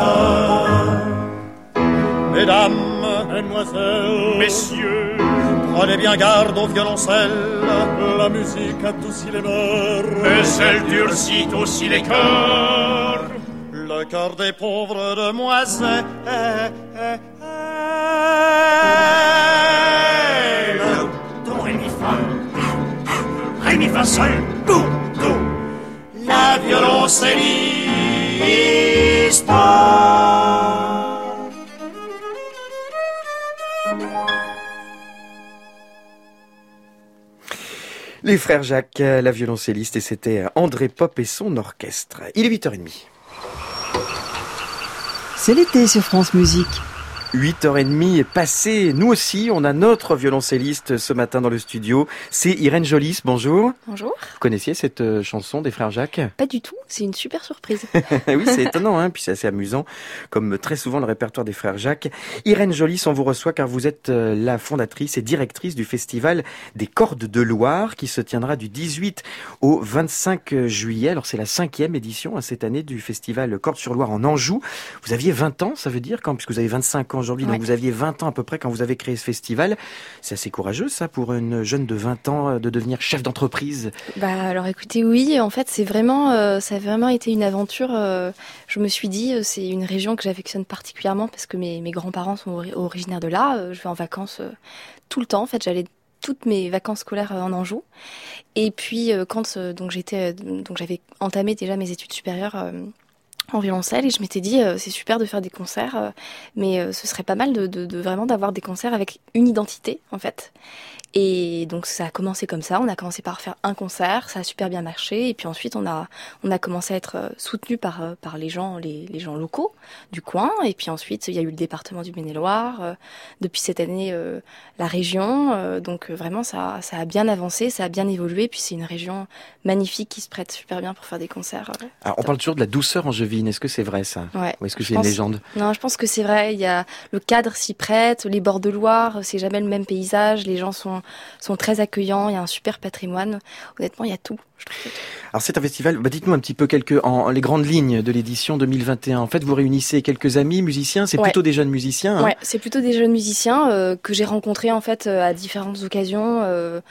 Mesdames, mesdemoiselles, messieurs, prenez bien garde au violoncelle, la musique adoucit les mœurs, mais elle durcit aussi les cœurs. Le cœur des pauvres demoiselles, do, ré, mi, fa, ré, mi, fa, sol, do, do, la violoncelliste. Les frères Jacques, la violoncelliste, et c'était André Pop et son orchestre. Il est 8h30. C'est l'été sur France Musique. 8h30 est passé. Nous aussi, on a notre violoncelliste ce matin dans le studio. C'est Irène Jolis. Bonjour. Bonjour. Vous connaissiez cette chanson des frères Jacques? Pas du tout. C'est une super surprise. Oui, c'est étonnant, hein. Puis c'est assez amusant, comme très souvent le répertoire des frères Jacques. Irène Jolis, on vous reçoit car vous êtes la fondatrice et directrice du festival des Cordes de Loire qui se tiendra du 18 au 25 juillet. Alors c'est la 5e édition cette année du festival Cordes sur Loire en Anjou. Vous aviez 20 ans, ça veut dire, puisque vous avez 25 ans aujourd'hui, donc vous aviez 20 ans à peu près quand vous avez créé ce festival. C'est assez courageux ça pour une jeune de 20 ans de devenir chef d'entreprise. Alors écoutez, oui, en fait c'est vraiment, ça a vraiment été une aventure. Je me suis dit, c'est une région que j'affectionne particulièrement parce que mes grands-parents sont originaires de là. Je vais en vacances tout le temps. En fait, j'allais toutes mes vacances scolaires en Anjou. Et puis quand donc j'avais entamé déjà mes études supérieures en violoncelle et je m'étais dit c'est super de faire des concerts mais ce serait pas mal de vraiment d'avoir des concerts avec une identité en fait. Et donc ça a commencé comme ça, on a commencé par faire un concert, ça a super bien marché et puis ensuite on a commencé à être soutenu par les gens locaux du coin et puis ensuite il y a eu le département du Maine-et-Loire, depuis cette année la région, donc vraiment ça a bien avancé, ça a bien évolué puis c'est une région magnifique qui se prête super bien pour faire des concerts. Alors on parle toujours de la douceur angevine, est-ce que c'est vrai ça? Ouais. Ou est-ce que c'est une légende? Non, je pense que c'est vrai, il y a le cadre s'y prête, les bords de Loire, c'est jamais le même paysage, les gens sont très accueillants, il y a un super patrimoine. Honnêtement, il y a tout. Je trouve. Alors c'est un festival, dites-nous un petit peu les grandes lignes de l'édition 2021. En fait, vous réunissez quelques amis musiciens, c'est plutôt des jeunes musiciens. Ouais, c'est plutôt des jeunes musiciens que j'ai rencontrés en fait à différentes occasions,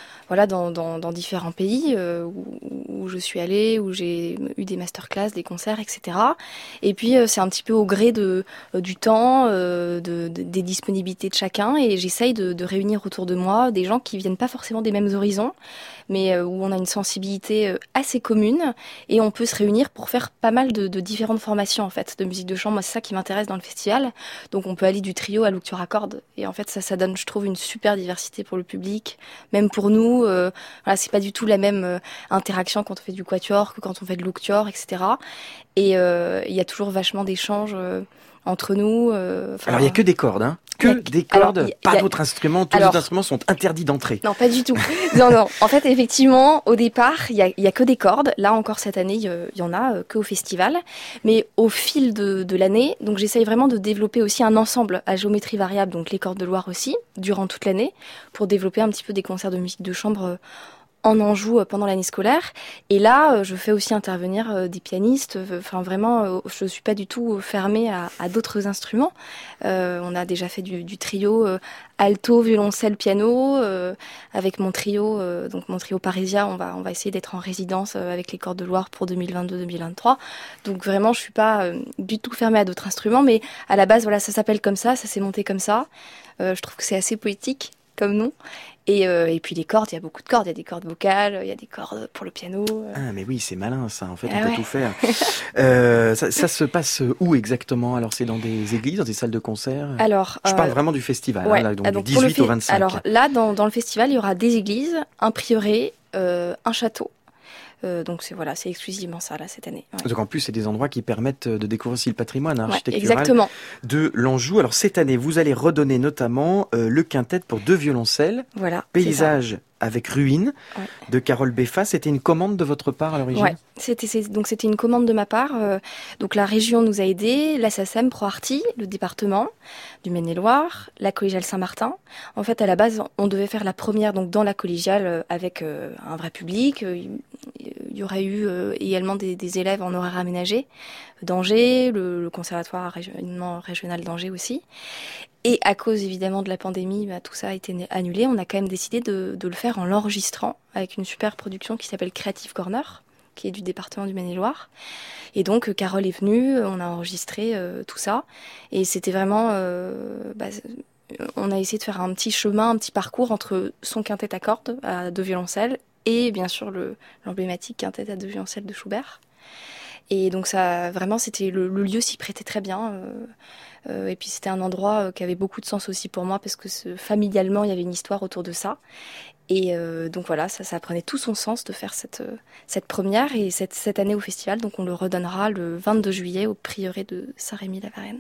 dans différents pays où je suis allée, où j'ai eu des masterclass, des concerts, etc. Et puis c'est un petit peu au gré du temps, des disponibilités de chacun, et j'essaye de réunir autour de moi des gens qui viennent pas forcément des mêmes horizons, mais où on a une sensibilité assez commune et on peut se réunir pour faire pas mal de différentes formations en fait de musique de chambre. Moi c'est ça qui m'intéresse dans le festival, donc on peut aller du trio à l'ouverture à cordes et en fait ça donne, je trouve, une super diversité pour le public, même pour nous. C'est pas du tout la même interaction quand on fait du quatuor que quand on fait de l'ouverture, etc. Et il y a toujours vachement d'échanges entre nous. Alors il y a que des cordes, hein? Des cordes, pas d'autres instruments. Tous les autres instruments sont interdits d'entrée. Non, pas du tout. Non. En fait, effectivement, au départ, il y a que des cordes. Là encore cette année, il y en a que au festival. Mais au fil de l'année, donc j'essaye vraiment de développer aussi un ensemble à géométrie variable, donc les cordes de Loire aussi, durant toute l'année, pour développer un petit peu des concerts de musique de chambre en Anjou pendant l'année scolaire. Et là, je fais aussi intervenir des pianistes. Enfin, vraiment, je ne suis pas du tout fermée à d'autres instruments. On a déjà fait du trio alto, violoncelle, piano. Avec mon trio, donc mon trio Parésia, on va essayer d'être en résidence avec les Cordes de Loire pour 2022-2023. Donc vraiment, je suis pas du tout fermée à d'autres instruments. Mais à la base, voilà, ça s'appelle comme ça s'est monté comme ça. Je trouve que c'est assez poétique comme nom. Et puis les cordes, il y a beaucoup de cordes. Il y a des cordes vocales, il y a des cordes pour le piano. Ah, mais oui, c'est malin ça. En fait, on peut tout faire. Ça se passe où exactement? Alors, c'est dans des églises, dans des salles de concert? Alors, je parle vraiment du festival, là, donc du 18 au 25. Alors là, dans le festival, il y aura des églises, un prieuré, un château. Donc c'est exclusivement ça là cette année. Ouais. Donc en plus, c'est des endroits qui permettent de découvrir aussi le patrimoine architectural exactement. de l'Anjou. Alors cette année, vous allez redonner notamment le quintet pour 2 violoncelles, Paysage avec Ruines de Carole Beffa. C'était une commande de votre part à l'origine ? Ouais, c'était une commande de ma part. Donc la région nous a aidés, la SACEM, ProArti, le département du Maine-et-Loire, la collégiale Saint-Martin. En fait, à la base, on devait faire la première donc dans la collégiale avec un vrai public. Il y aurait eu également des élèves en horaire aménagé d'Angers, le conservatoire régional d'Angers aussi. Et à cause évidemment de la pandémie, tout ça a été annulé. On a quand même décidé de le faire en l'enregistrant avec une super production qui s'appelle Creative Corner, qui est du département du Maine-et-Loire. Et donc Carole est venue, on a enregistré tout ça. Et c'était vraiment... on a essayé de faire un petit chemin, un petit parcours entre son quintet à cordes à 2 violoncelles et bien sûr l'emblématique quintet à 2 violoncelles de Schubert. Et donc ça, vraiment, le lieu s'y prêtait très bien. Et puis c'était un endroit qui avait beaucoup de sens aussi pour moi parce que familialement, il y avait une histoire autour de ça. Et donc voilà, ça prenait tout son sens de faire cette première et cette année au festival. Donc on le redonnera le 22 juillet au prieuré de Saint-Rémy-la-Varenne.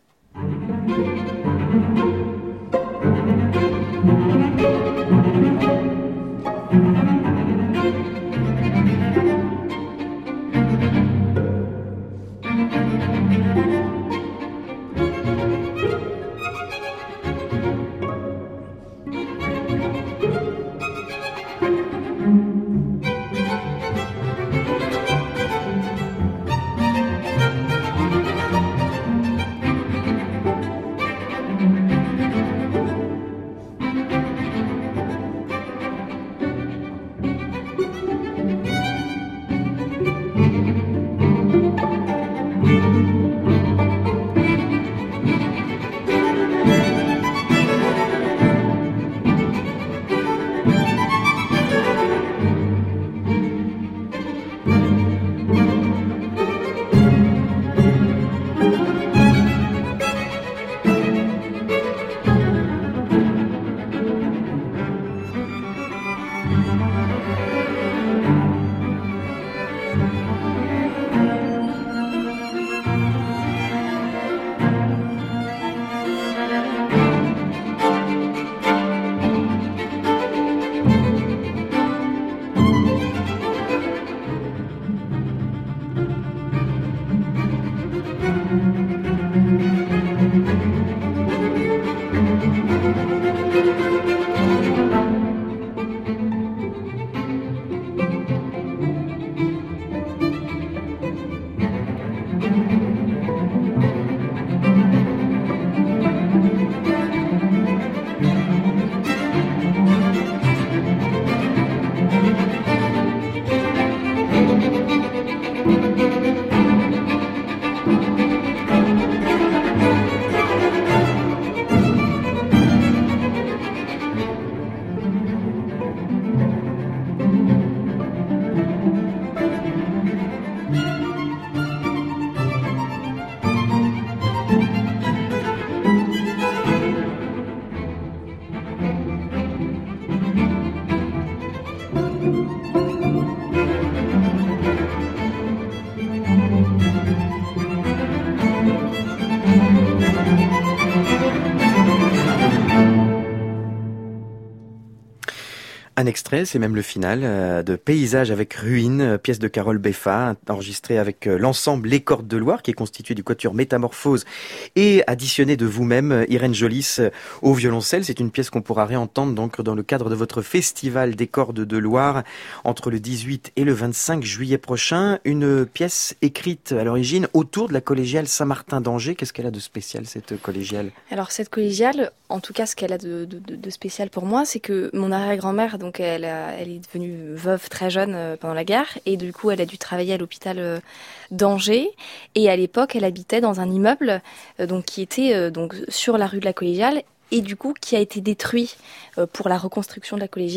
Un extrait, c'est même le final de Paysage avec Ruines, pièce de Carole Beffa, enregistrée avec l'ensemble Les Cordes de Loire, qui est constitué du quatuor Métamorphose et additionné de vous-même, Irène Jolis, au violoncelle. C'est une pièce qu'on pourra réentendre donc dans le cadre de votre festival des Cordes de Loire entre le 18 et le 25 juillet prochain. Une pièce écrite à l'origine autour de la collégiale Saint-Martin d'Angers. Qu'est-ce qu'elle a de spécial, cette collégiale ? Alors cette collégiale, en tout cas ce qu'elle a de spécial pour moi, c'est que mon arrière-grand-mère, donc elle est devenue veuve très jeune pendant la guerre et du coup elle a dû travailler à l'hôpital d'Angers et à l'époque elle habitait dans un immeuble donc qui était donc sur la rue de la Collégiale et du coup qui a été détruit pour la reconstruction de la collégiale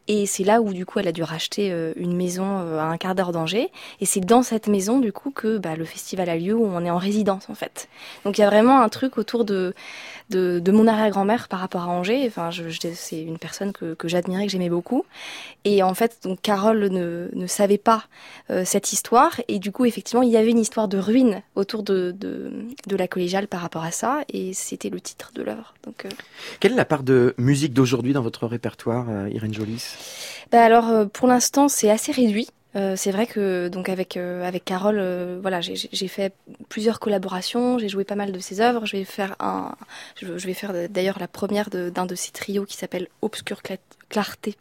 Et c'est là où du coup elle a dû racheter une maison à un quart d'heure d'Angers. Et c'est dans cette maison du coup que le festival a lieu, où on est en résidence en fait. Donc il y a vraiment un truc autour de mon arrière-grand-mère par rapport à Angers. Enfin, c'est une personne que j'admirais, que j'aimais beaucoup. Et en fait, donc Carole ne savait pas cette histoire. Et du coup, effectivement, il y avait une histoire de ruine autour de la collégiale par rapport à ça. Et c'était le titre de l'œuvre. Donc, Quelle est la part de musique d'aujourd'hui dans votre répertoire, Irène Jolis ? Alors, pour l'instant, c'est assez réduit. C'est vrai que donc avec Carole, j'ai fait plusieurs collaborations, j'ai joué pas mal de ses œuvres. Je vais faire d'ailleurs la première d'un de ses trios qui s'appelle Obscure Clarté,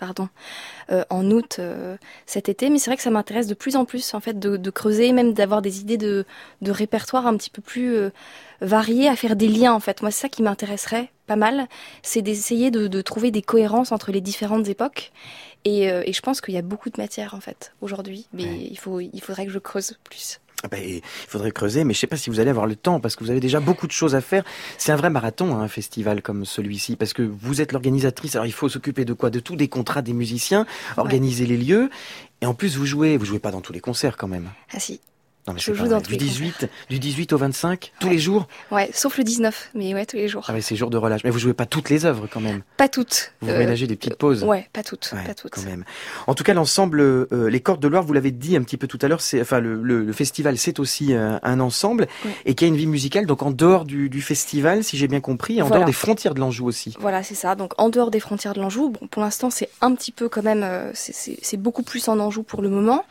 en août cet été. Mais c'est vrai que ça m'intéresse de plus en plus en fait de creuser, même d'avoir des idées de répertoire un petit peu plus variés, à faire des liens en fait. Moi, c'est ça qui m'intéresserait pas mal, c'est d'essayer de trouver des cohérences entre les différentes époques. Et je pense qu'il y a beaucoup de matière en fait aujourd'hui, mais il faudrait que je creuse plus. Il faudrait creuser, mais je ne sais pas si vous allez avoir le temps, parce que vous avez déjà beaucoup de choses à faire. C'est un vrai marathon, un festival comme celui-ci, parce que vous êtes l'organisatrice. Alors il faut s'occuper de quoi ? De tout, des contrats des musiciens, organiser les lieux, et en plus vous jouez pas dans tous les concerts quand même. Ah si. Non, mais je joue dans du 18 au 25, tous les jours ? Ouais, sauf le 19, mais ouais, tous les jours. Ah ouais, c'est jour de relâche. Mais vous jouez pas toutes les œuvres quand même ? Pas toutes. Vous ménagez des petites pauses ? Ouais, pas toutes. Quand même. En tout cas, l'ensemble, les Cordes de Loire, vous l'avez dit un petit peu tout à l'heure, le festival, c'est aussi un ensemble, et qui a une vie musicale, donc en dehors du festival, si j'ai bien compris, en dehors des frontières de l'Anjou aussi. Voilà, c'est ça. Donc en dehors des frontières de l'Anjou, bon, pour l'instant, c'est un petit peu quand même, c'est beaucoup plus en Anjou pour le moment.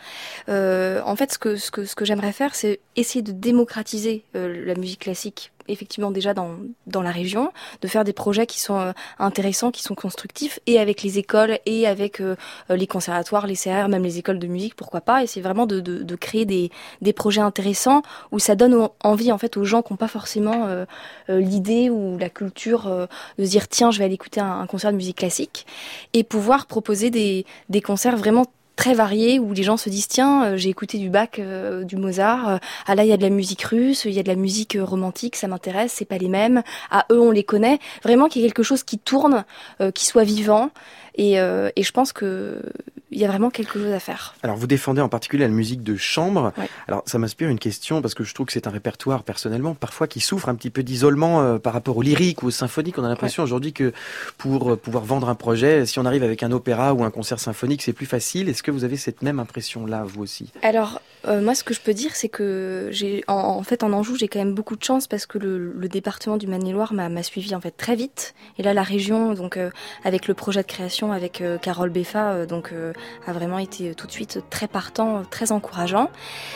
En fait, ce que j'aimerais faire, c'est essayer de démocratiser la musique classique, effectivement déjà dans la région, de faire des projets qui sont intéressants, qui sont constructifs, et avec les écoles, et avec les conservatoires, les CR, même les écoles de musique, pourquoi pas. Et c'est vraiment de créer des projets intéressants où ça donne envie en fait aux gens qui n'ont pas forcément l'idée ou la culture de se dire tiens, je vais aller écouter un concert de musique classique, et pouvoir proposer des concerts vraiment très variés où les gens se disent tiens, j'ai écouté du Bach, du Mozart, ah là il y a de la musique russe, il y a de la musique romantique, ça m'intéresse, c'est pas les mêmes, ah eux on les connaît, vraiment qu'il y ait quelque chose qui tourne, qui soit vivant, et je pense que il y a vraiment quelque chose à faire. Alors vous défendez en particulier la musique de chambre. Ouais. Alors ça m'inspire une question, parce que je trouve que c'est un répertoire personnellement parfois qui souffre un petit peu d'isolement par rapport au lyrique ou au symphonique. On a l'impression aujourd'hui que pour pouvoir vendre un projet, si on arrive avec un opéra ou un concert symphonique, c'est plus facile. Est-ce que vous avez cette même impression-là, vous aussi ? Alors moi ce que je peux dire, c'est que en fait en Anjou j'ai quand même beaucoup de chance, parce que le département du Maine-et-Loire m'a suivi en fait très vite, et là la région, donc avec le projet de création avec Carole Beffa, a vraiment été tout de suite très partant, très encourageant.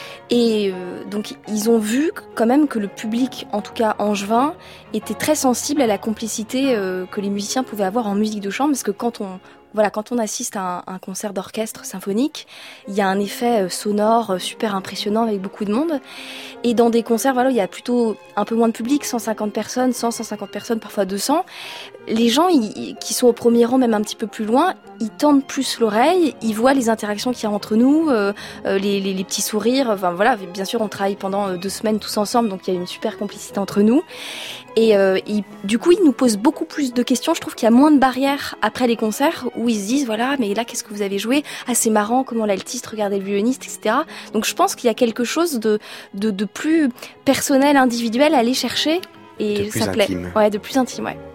Et donc ils ont vu quand même que le public, en tout cas angevin, était très sensible à la complicité que les musiciens pouvaient avoir en musique de chambre, parce que quand on assiste à un concert d'orchestre symphonique, il y a un effet sonore super impressionnant avec beaucoup de monde. Et dans des concerts, il y a plutôt un peu moins de public, 150 personnes, 150 personnes, parfois 200. Les gens qui sont au premier rang, même un petit peu plus loin, ils tendent plus l'oreille, ils voient les interactions qu'il y a entre nous, les petits sourires. Enfin voilà, bien sûr, on travaille pendant 2 semaines tous ensemble, donc il y a une super complicité entre nous. Et du coup, ils nous posent beaucoup plus de questions. Je trouve qu'il y a moins de barrières après les concerts, où ils se disent voilà, mais là, qu'est-ce que vous avez joué ? Ah, c'est marrant, comment l'altiste regardait le violoniste, etc. Donc je pense qu'il y a quelque chose de plus personnel, individuel à aller chercher, et ça plaît. Ouais, de plus intime, ouais.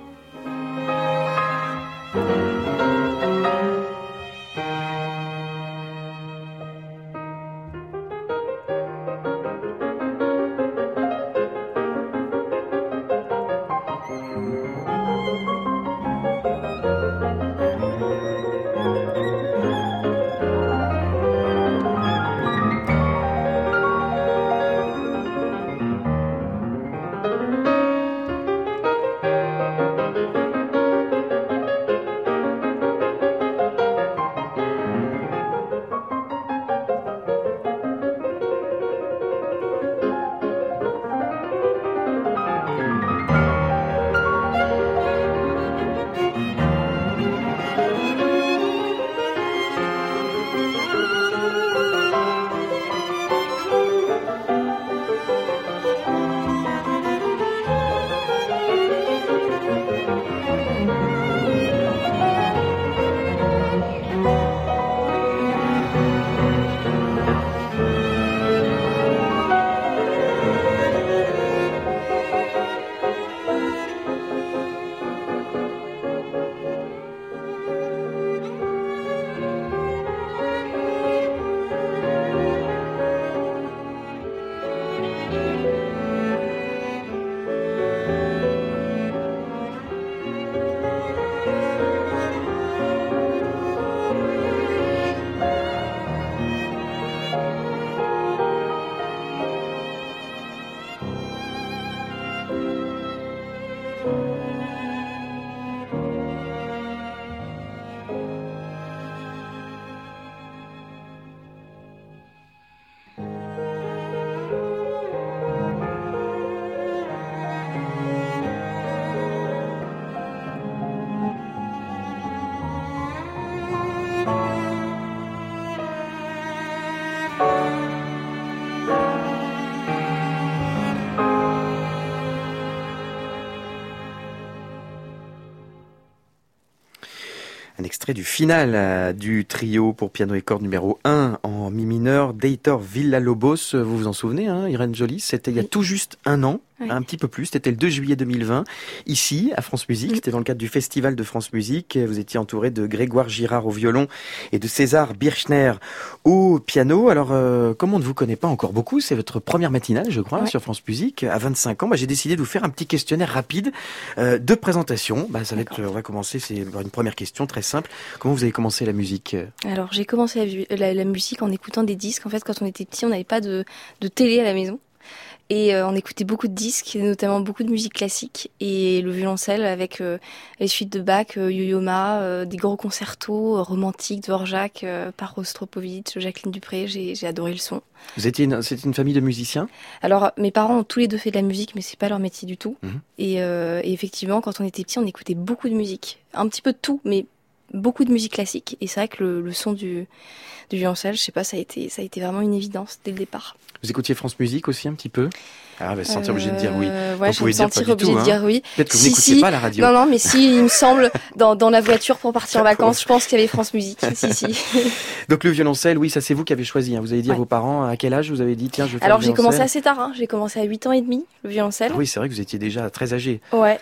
Un extrait du final du trio pour piano et cordes numéro 1 en mi mineur d'Heitor Villa-Lobos. Vous vous en souvenez, hein, Irène Joly? C'était il y a tout juste un an, un petit peu plus. C'était le 2 juillet 2020, ici, à France Musique. C'était dans le cadre du Festival de France Musique. Vous étiez entouré de Grégoire Girard au violon et de César Birchner au piano. Alors, comme on ne vous connaît pas encore beaucoup, c'est votre première matinale, je crois, sur France Musique. À 25 ans, j'ai décidé de vous faire un petit questionnaire rapide de présentation. Ça va être, on va commencer, c'est une première question très simple. Comment vous avez commencé la musique? Alors, j'ai commencé la musique en écoutant des disques. En fait, quand on était petit, on n'avait pas de télé à la maison. Et on écoutait beaucoup de disques, notamment beaucoup de musique classique. Et le violoncelle avec les suites de Bach, Yo-Yo Ma, des gros concertos romantiques, Dvorak, par Rostropovitch, Jacqueline Dupré. J'ai adoré le son. C'était une famille de musiciens? Alors, mes parents ont tous les deux fait de la musique, mais c'est pas leur métier du tout. Et effectivement, quand on était petit, on écoutait beaucoup de musique. Un petit peu de tout, mais beaucoup de musique classique. Et c'est vrai que le son du violoncelle, je sais pas, ça a été vraiment une évidence dès le départ. Vous écoutiez France Musique aussi un petit peu? Ah, se sentir obligé de dire oui. Ouais, je vais me sentir obligé de dire oui. Peut-être que vous n'écoutiez pas la radio. Non, mais si, il me semble, dans la voiture pour partir en vacances, je pense qu'il y avait France Musique. Si. Donc le violoncelle, oui, ça c'est vous qui avez choisi. Hein. Vous avez dit à vos parents, à quel âge vous avez dit, tiens, je veux faire Alors le j'ai violoncelle? commencé assez tard, hein. J'ai commencé à 8 ans et demi, le violoncelle. Ah oui, c'est vrai que vous étiez déjà très âgé. Ouais.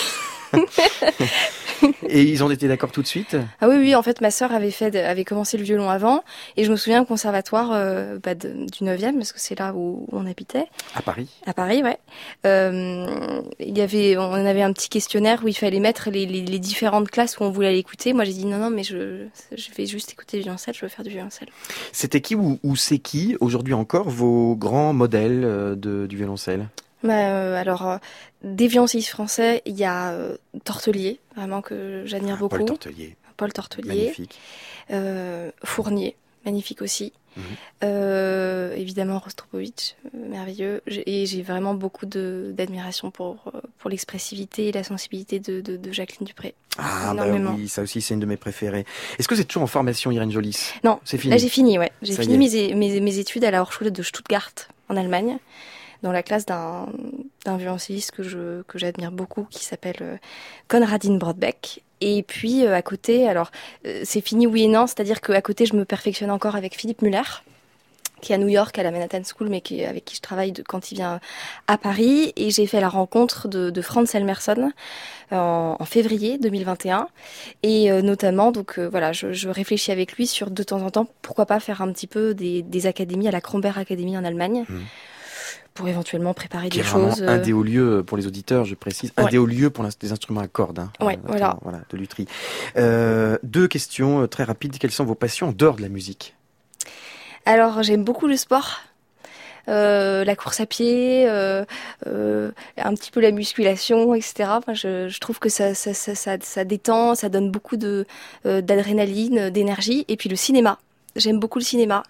Et ils ont été d'accord tout de suite? Ah oui, en fait, ma sœur avait commencé le violon avant, et je me souviens au conservatoire du 9e, parce que c'est là où on habitait. À Paris? À Paris, ouais. On avait un petit questionnaire où il fallait mettre les différentes classes où on voulait aller écouter. Moi, j'ai dit non, mais je vais juste écouter le violoncelle, je veux faire du violoncelle. C'était qui ou c'est qui, aujourd'hui encore, vos grands modèles du violoncelle? Alors, des violoncellistes français, il y a Tortelier, vraiment que j'admire beaucoup. Paul Tortelier. Magnifique. Fournier, magnifique aussi. Évidemment Rostropovitch, merveilleux. Et j'ai vraiment beaucoup d'admiration pour l'expressivité et la sensibilité de Jacqueline Dupré. Ah oui, ça aussi c'est une de mes préférées. Est-ce que vous êtes toujours en formation, Irène Joly? Non, c'est fini. Là j'ai fini, ouais. J'ai fini mes études à la Hochschule de Stuttgart, en Allemagne, dans la classe d'un violoncelliste que j'admire beaucoup, qui s'appelle Konradin Brodbeck. Et puis à côté, alors c'est fini oui et non, c'est-à-dire qu'à côté je me perfectionne encore avec Philippe Muller, qui est à New York à la Manhattan School, mais avec qui je travaille quand il vient à Paris. Et j'ai fait la rencontre de Franz Elmerson en février 2021. Et notamment, donc voilà, je réfléchis avec lui sur de temps en temps, pourquoi pas faire un petit peu des académies à la Kronberg Academy en Allemagne. Pour éventuellement préparer des choses. Un des hauts lieux pour les auditeurs, je précise, un des hauts lieux pour des instruments à cordes. Hein, voilà, de lutherie. Deux questions très rapides. Quelles sont vos passions en dehors de la musique? Alors, j'aime beaucoup le sport. La course à pied, un petit peu la musculation, etc. Enfin, je trouve que ça détend, ça donne beaucoup d'adrénaline, d'énergie. Et puis le cinéma. J'aime beaucoup le cinéma.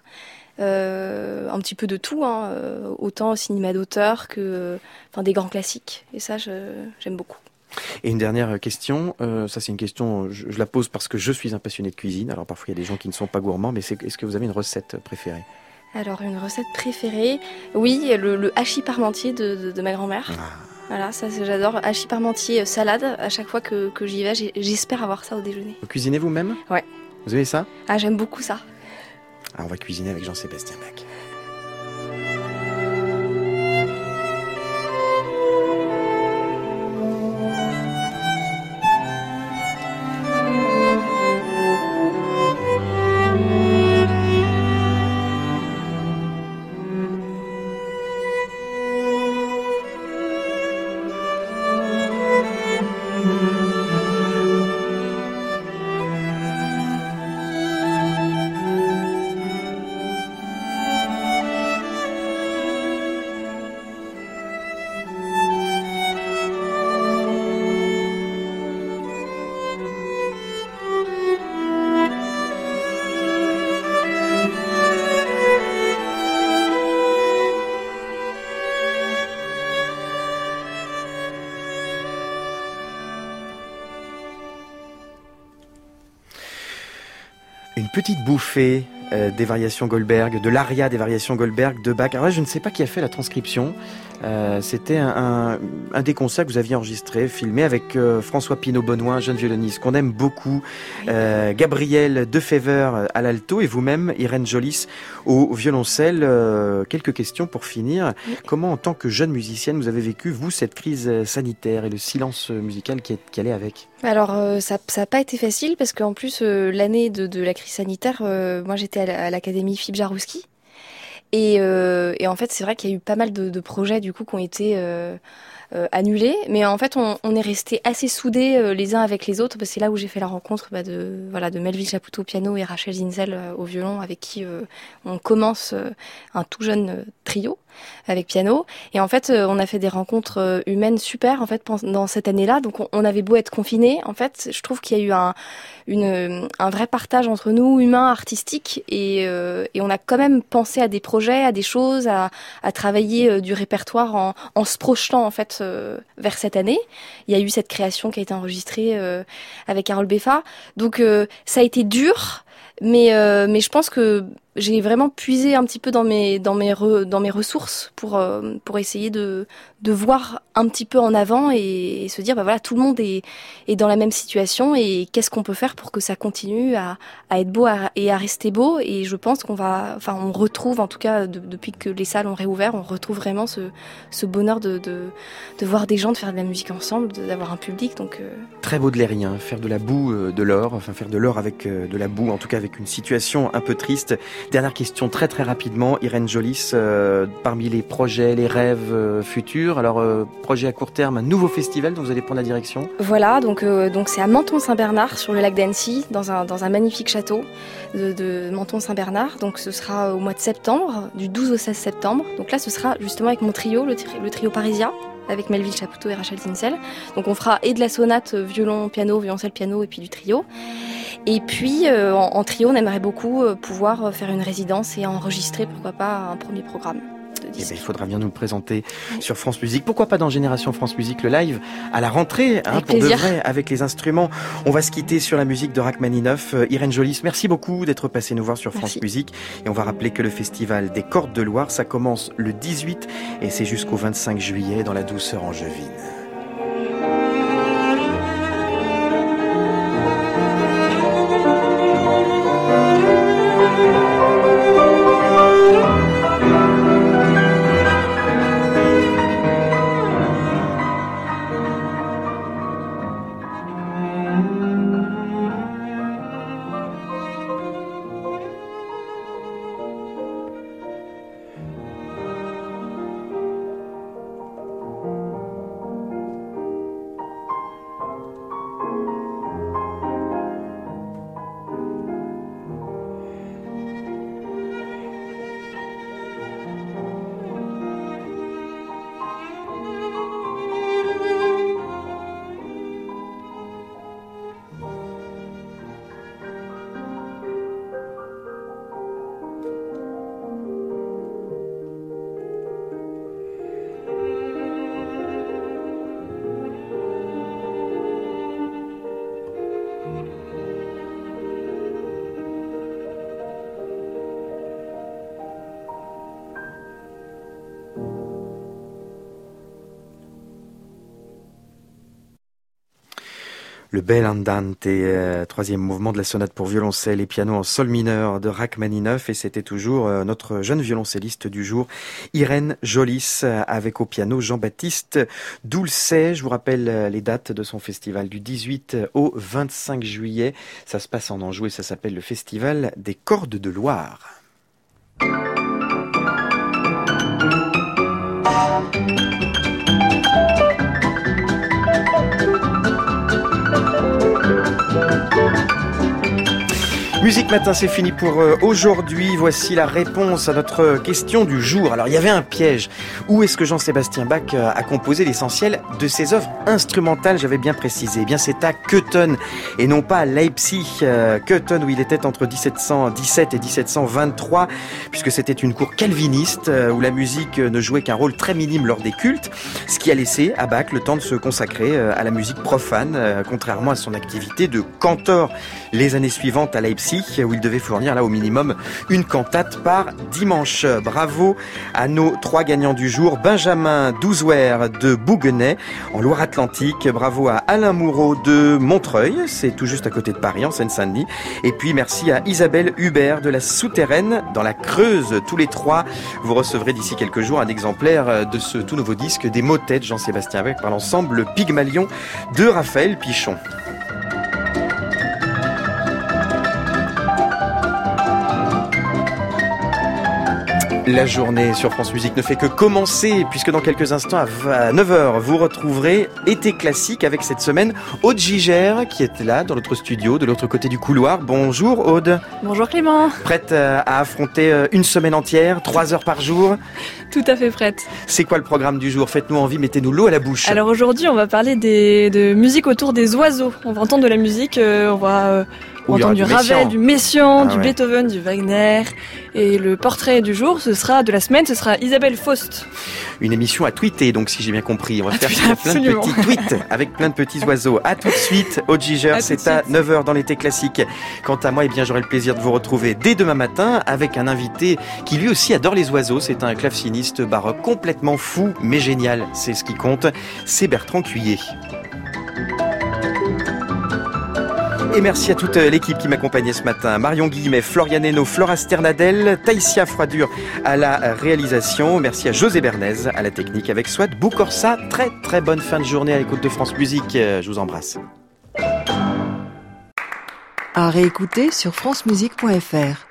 Un petit peu de tout, hein, autant au cinéma d'auteur que des grands classiques. Et ça, j'aime beaucoup. Et une dernière question, ça c'est une question, je la pose parce que je suis un passionné de cuisine. Alors parfois il y a des gens qui ne sont pas gourmands, mais est-ce que vous avez une recette préférée? Alors une recette préférée, oui, le hachis parmentier de ma grand-mère. Voilà, ça j'adore. Hachis parmentier salade, à chaque fois que j'y vais, j'espère avoir ça au déjeuner. Vous cuisinez vous-même? Ouais. Vous avez ça? Ah, j'aime beaucoup ça. Alors on va cuisiner avec Jean-Sébastien Bach. Une petite bouffée des variations Goldberg, de l'aria des variations Goldberg de Bach. Alors là, je ne sais pas qui a fait la transcription. C'était un des concerts que vous aviez enregistré, filmé avec François Pinault-Benoît, un jeune violoniste qu'on aime beaucoup, Gabriel Defever à l'alto et vous-même, Irène Jolis, au violoncelle. Quelques questions pour finir. Oui. Comment, en tant que jeune musicienne, vous avez vécu, vous, cette crise sanitaire et le silence musical qui allait avec ? Alors, ça n'a pas été facile parce qu'en plus, l'année de la crise sanitaire, moi j'étais à l'Académie Philippe Jarouski. Et en fait, c'est vrai qu'il y a eu pas mal de projets du coup qui ont été annulés, mais en fait, on est restés assez soudés les uns avec les autres. Parce que c'est là où j'ai fait la rencontre de Melville Chapoutot au piano et Rachel Zinzel au violon, avec qui on commence un tout jeune trio avec piano. Et en fait, on a fait des rencontres humaines super en fait pendant cette année-là. Donc, on avait beau être confinés, en fait, je trouve qu'il y a eu un vrai partage entre nous, humains, artistiques, et on a quand même pensé à des projets, à des choses, à travailler du répertoire en se projetant en fait vers cette année. Il y a eu cette création qui a été enregistrée avec Harold Beffa. Donc ça a été dur, mais je pense que j'ai vraiment puisé un petit peu dans mes ressources pour essayer de voir un petit peu en avant et se dire voilà, tout le monde est dans la même situation et qu'est-ce qu'on peut faire pour que ça continue à être beau et à rester beau. Et je pense on retrouve, en tout cas depuis que les salles ont réouvert, on retrouve vraiment ce bonheur de voir des gens, de faire de la musique ensemble, d'avoir un public. Donc très baudelairien, faire de la boue de l'or, enfin faire de l'or avec de la boue, en tout cas avec une situation un peu triste. Dernière question très très rapidement, Irène Jolis, parmi les projets, les rêves futurs, alors projet à court terme, un nouveau festival dont vous allez prendre la direction. Voilà, donc c'est à Menton-Saint-Bernard sur le lac d'Annecy, dans un magnifique château de Menton-Saint-Bernard. Donc ce sera au mois de septembre, du 12 au 16 septembre. Donc là ce sera justement avec mon trio, le trio Parisia, avec Melville Chapoutot et Rachel Zinzel. Donc on fera et de la sonate violon, piano, violoncelle, piano et puis du trio. Et puis en trio, on aimerait beaucoup pouvoir faire une résidence et enregistrer, pourquoi pas, un premier programme. Il faudra bien nous le présenter sur France Musique. Pourquoi pas dans Génération France Musique, le live à la rentrée, pour de vrai, avec les instruments. On va se quitter sur la musique de Rachmaninoff. Irène Jolis, merci beaucoup d'être passée nous voir sur France Musique. Et on va rappeler que le festival des Cordes de Loire, ça commence le 18 et c'est jusqu'au 25 juillet dans la douceur angevine. Le bel andante, troisième mouvement de la sonate pour violoncelle et piano en sol mineur de Rachmaninoff. Et c'était toujours notre jeune violoncelliste du jour, Irène Jolis, avec au piano Jean-Baptiste Doulcet. Je vous rappelle les dates de son festival du 18 au 25 juillet. Ça se passe en Anjou et ça s'appelle le Festival des Cordes de Loire. Musique Matin, c'est fini pour aujourd'hui. Voici la réponse à notre question du jour. Alors, il y avait un piège. Où est-ce que Jean-Sébastien Bach a composé l'essentiel de ses œuvres instrumentales? J'avais bien précisé. Eh bien, c'est à Köthen et non pas à Leipzig. Köthen, où il était entre 1717 et 1723, puisque c'était une cour calviniste où la musique ne jouait qu'un rôle très minime lors des cultes, ce qui a laissé à Bach le temps de se consacrer à la musique profane, contrairement à son activité de cantor les années suivantes à Leipzig. Nancy, où il devait fournir là au minimum une cantate par dimanche. Bravo à nos 3 gagnants du jour. Benjamin Douzouer de Bouguenais, en Loire-Atlantique. Bravo à Alain Moureau de Montreuil, c'est tout juste à côté de Paris, en Seine-Saint-Denis. Et puis merci à Isabelle Hubert de la Souterraine, dans la Creuse. Tous les 3, vous recevrez d'ici quelques jours un exemplaire de ce tout nouveau disque des motets de Jean-Sébastien Bach par l'ensemble Pygmalion de Raphaël Pichon. La journée sur France Musique ne fait que commencer, puisque dans quelques instants, à 9h, vous retrouverez Été classique avec cette semaine Aude Gigère, qui est là, dans notre studio, de l'autre côté du couloir. Bonjour Aude. Bonjour Clément. Prête à affronter une semaine entière, 3 heures par jour? Tout à fait prête. C'est quoi le programme du jour? Faites-nous envie, mettez-nous l'eau à la bouche. Alors aujourd'hui, on va parler de musique autour des oiseaux. On va entendre de la musique, on va entendre du Ravel, du Messiaen, du Beethoven, du Wagner. Et le portrait du jour, ce sera Isabelle Faust. Une émission à tweeter, donc si j'ai bien compris. On va faire plein de petits tweets avec plein de petits oiseaux. À tout de suite, Aude Gigère, c'est à 9h dans l'été classique. Quant à moi, j'aurai le plaisir de vous retrouver dès demain matin avec un invité qui lui aussi adore les oiseaux. C'est un claveciniste baroque complètement fou, mais génial. C'est ce qui compte. C'est Bertrand Cuillet. Et merci à toute l'équipe qui m'accompagnait ce matin. Marion Guillemet, Florian Henault, Flora Sternadel, Taïsia Froidure à la réalisation. Merci à José Bernays à la technique avec Swat Boukorsa. Très très bonne fin de journée à l'écoute de France Musique. Je vous embrasse. À réécouter sur francemusique.fr.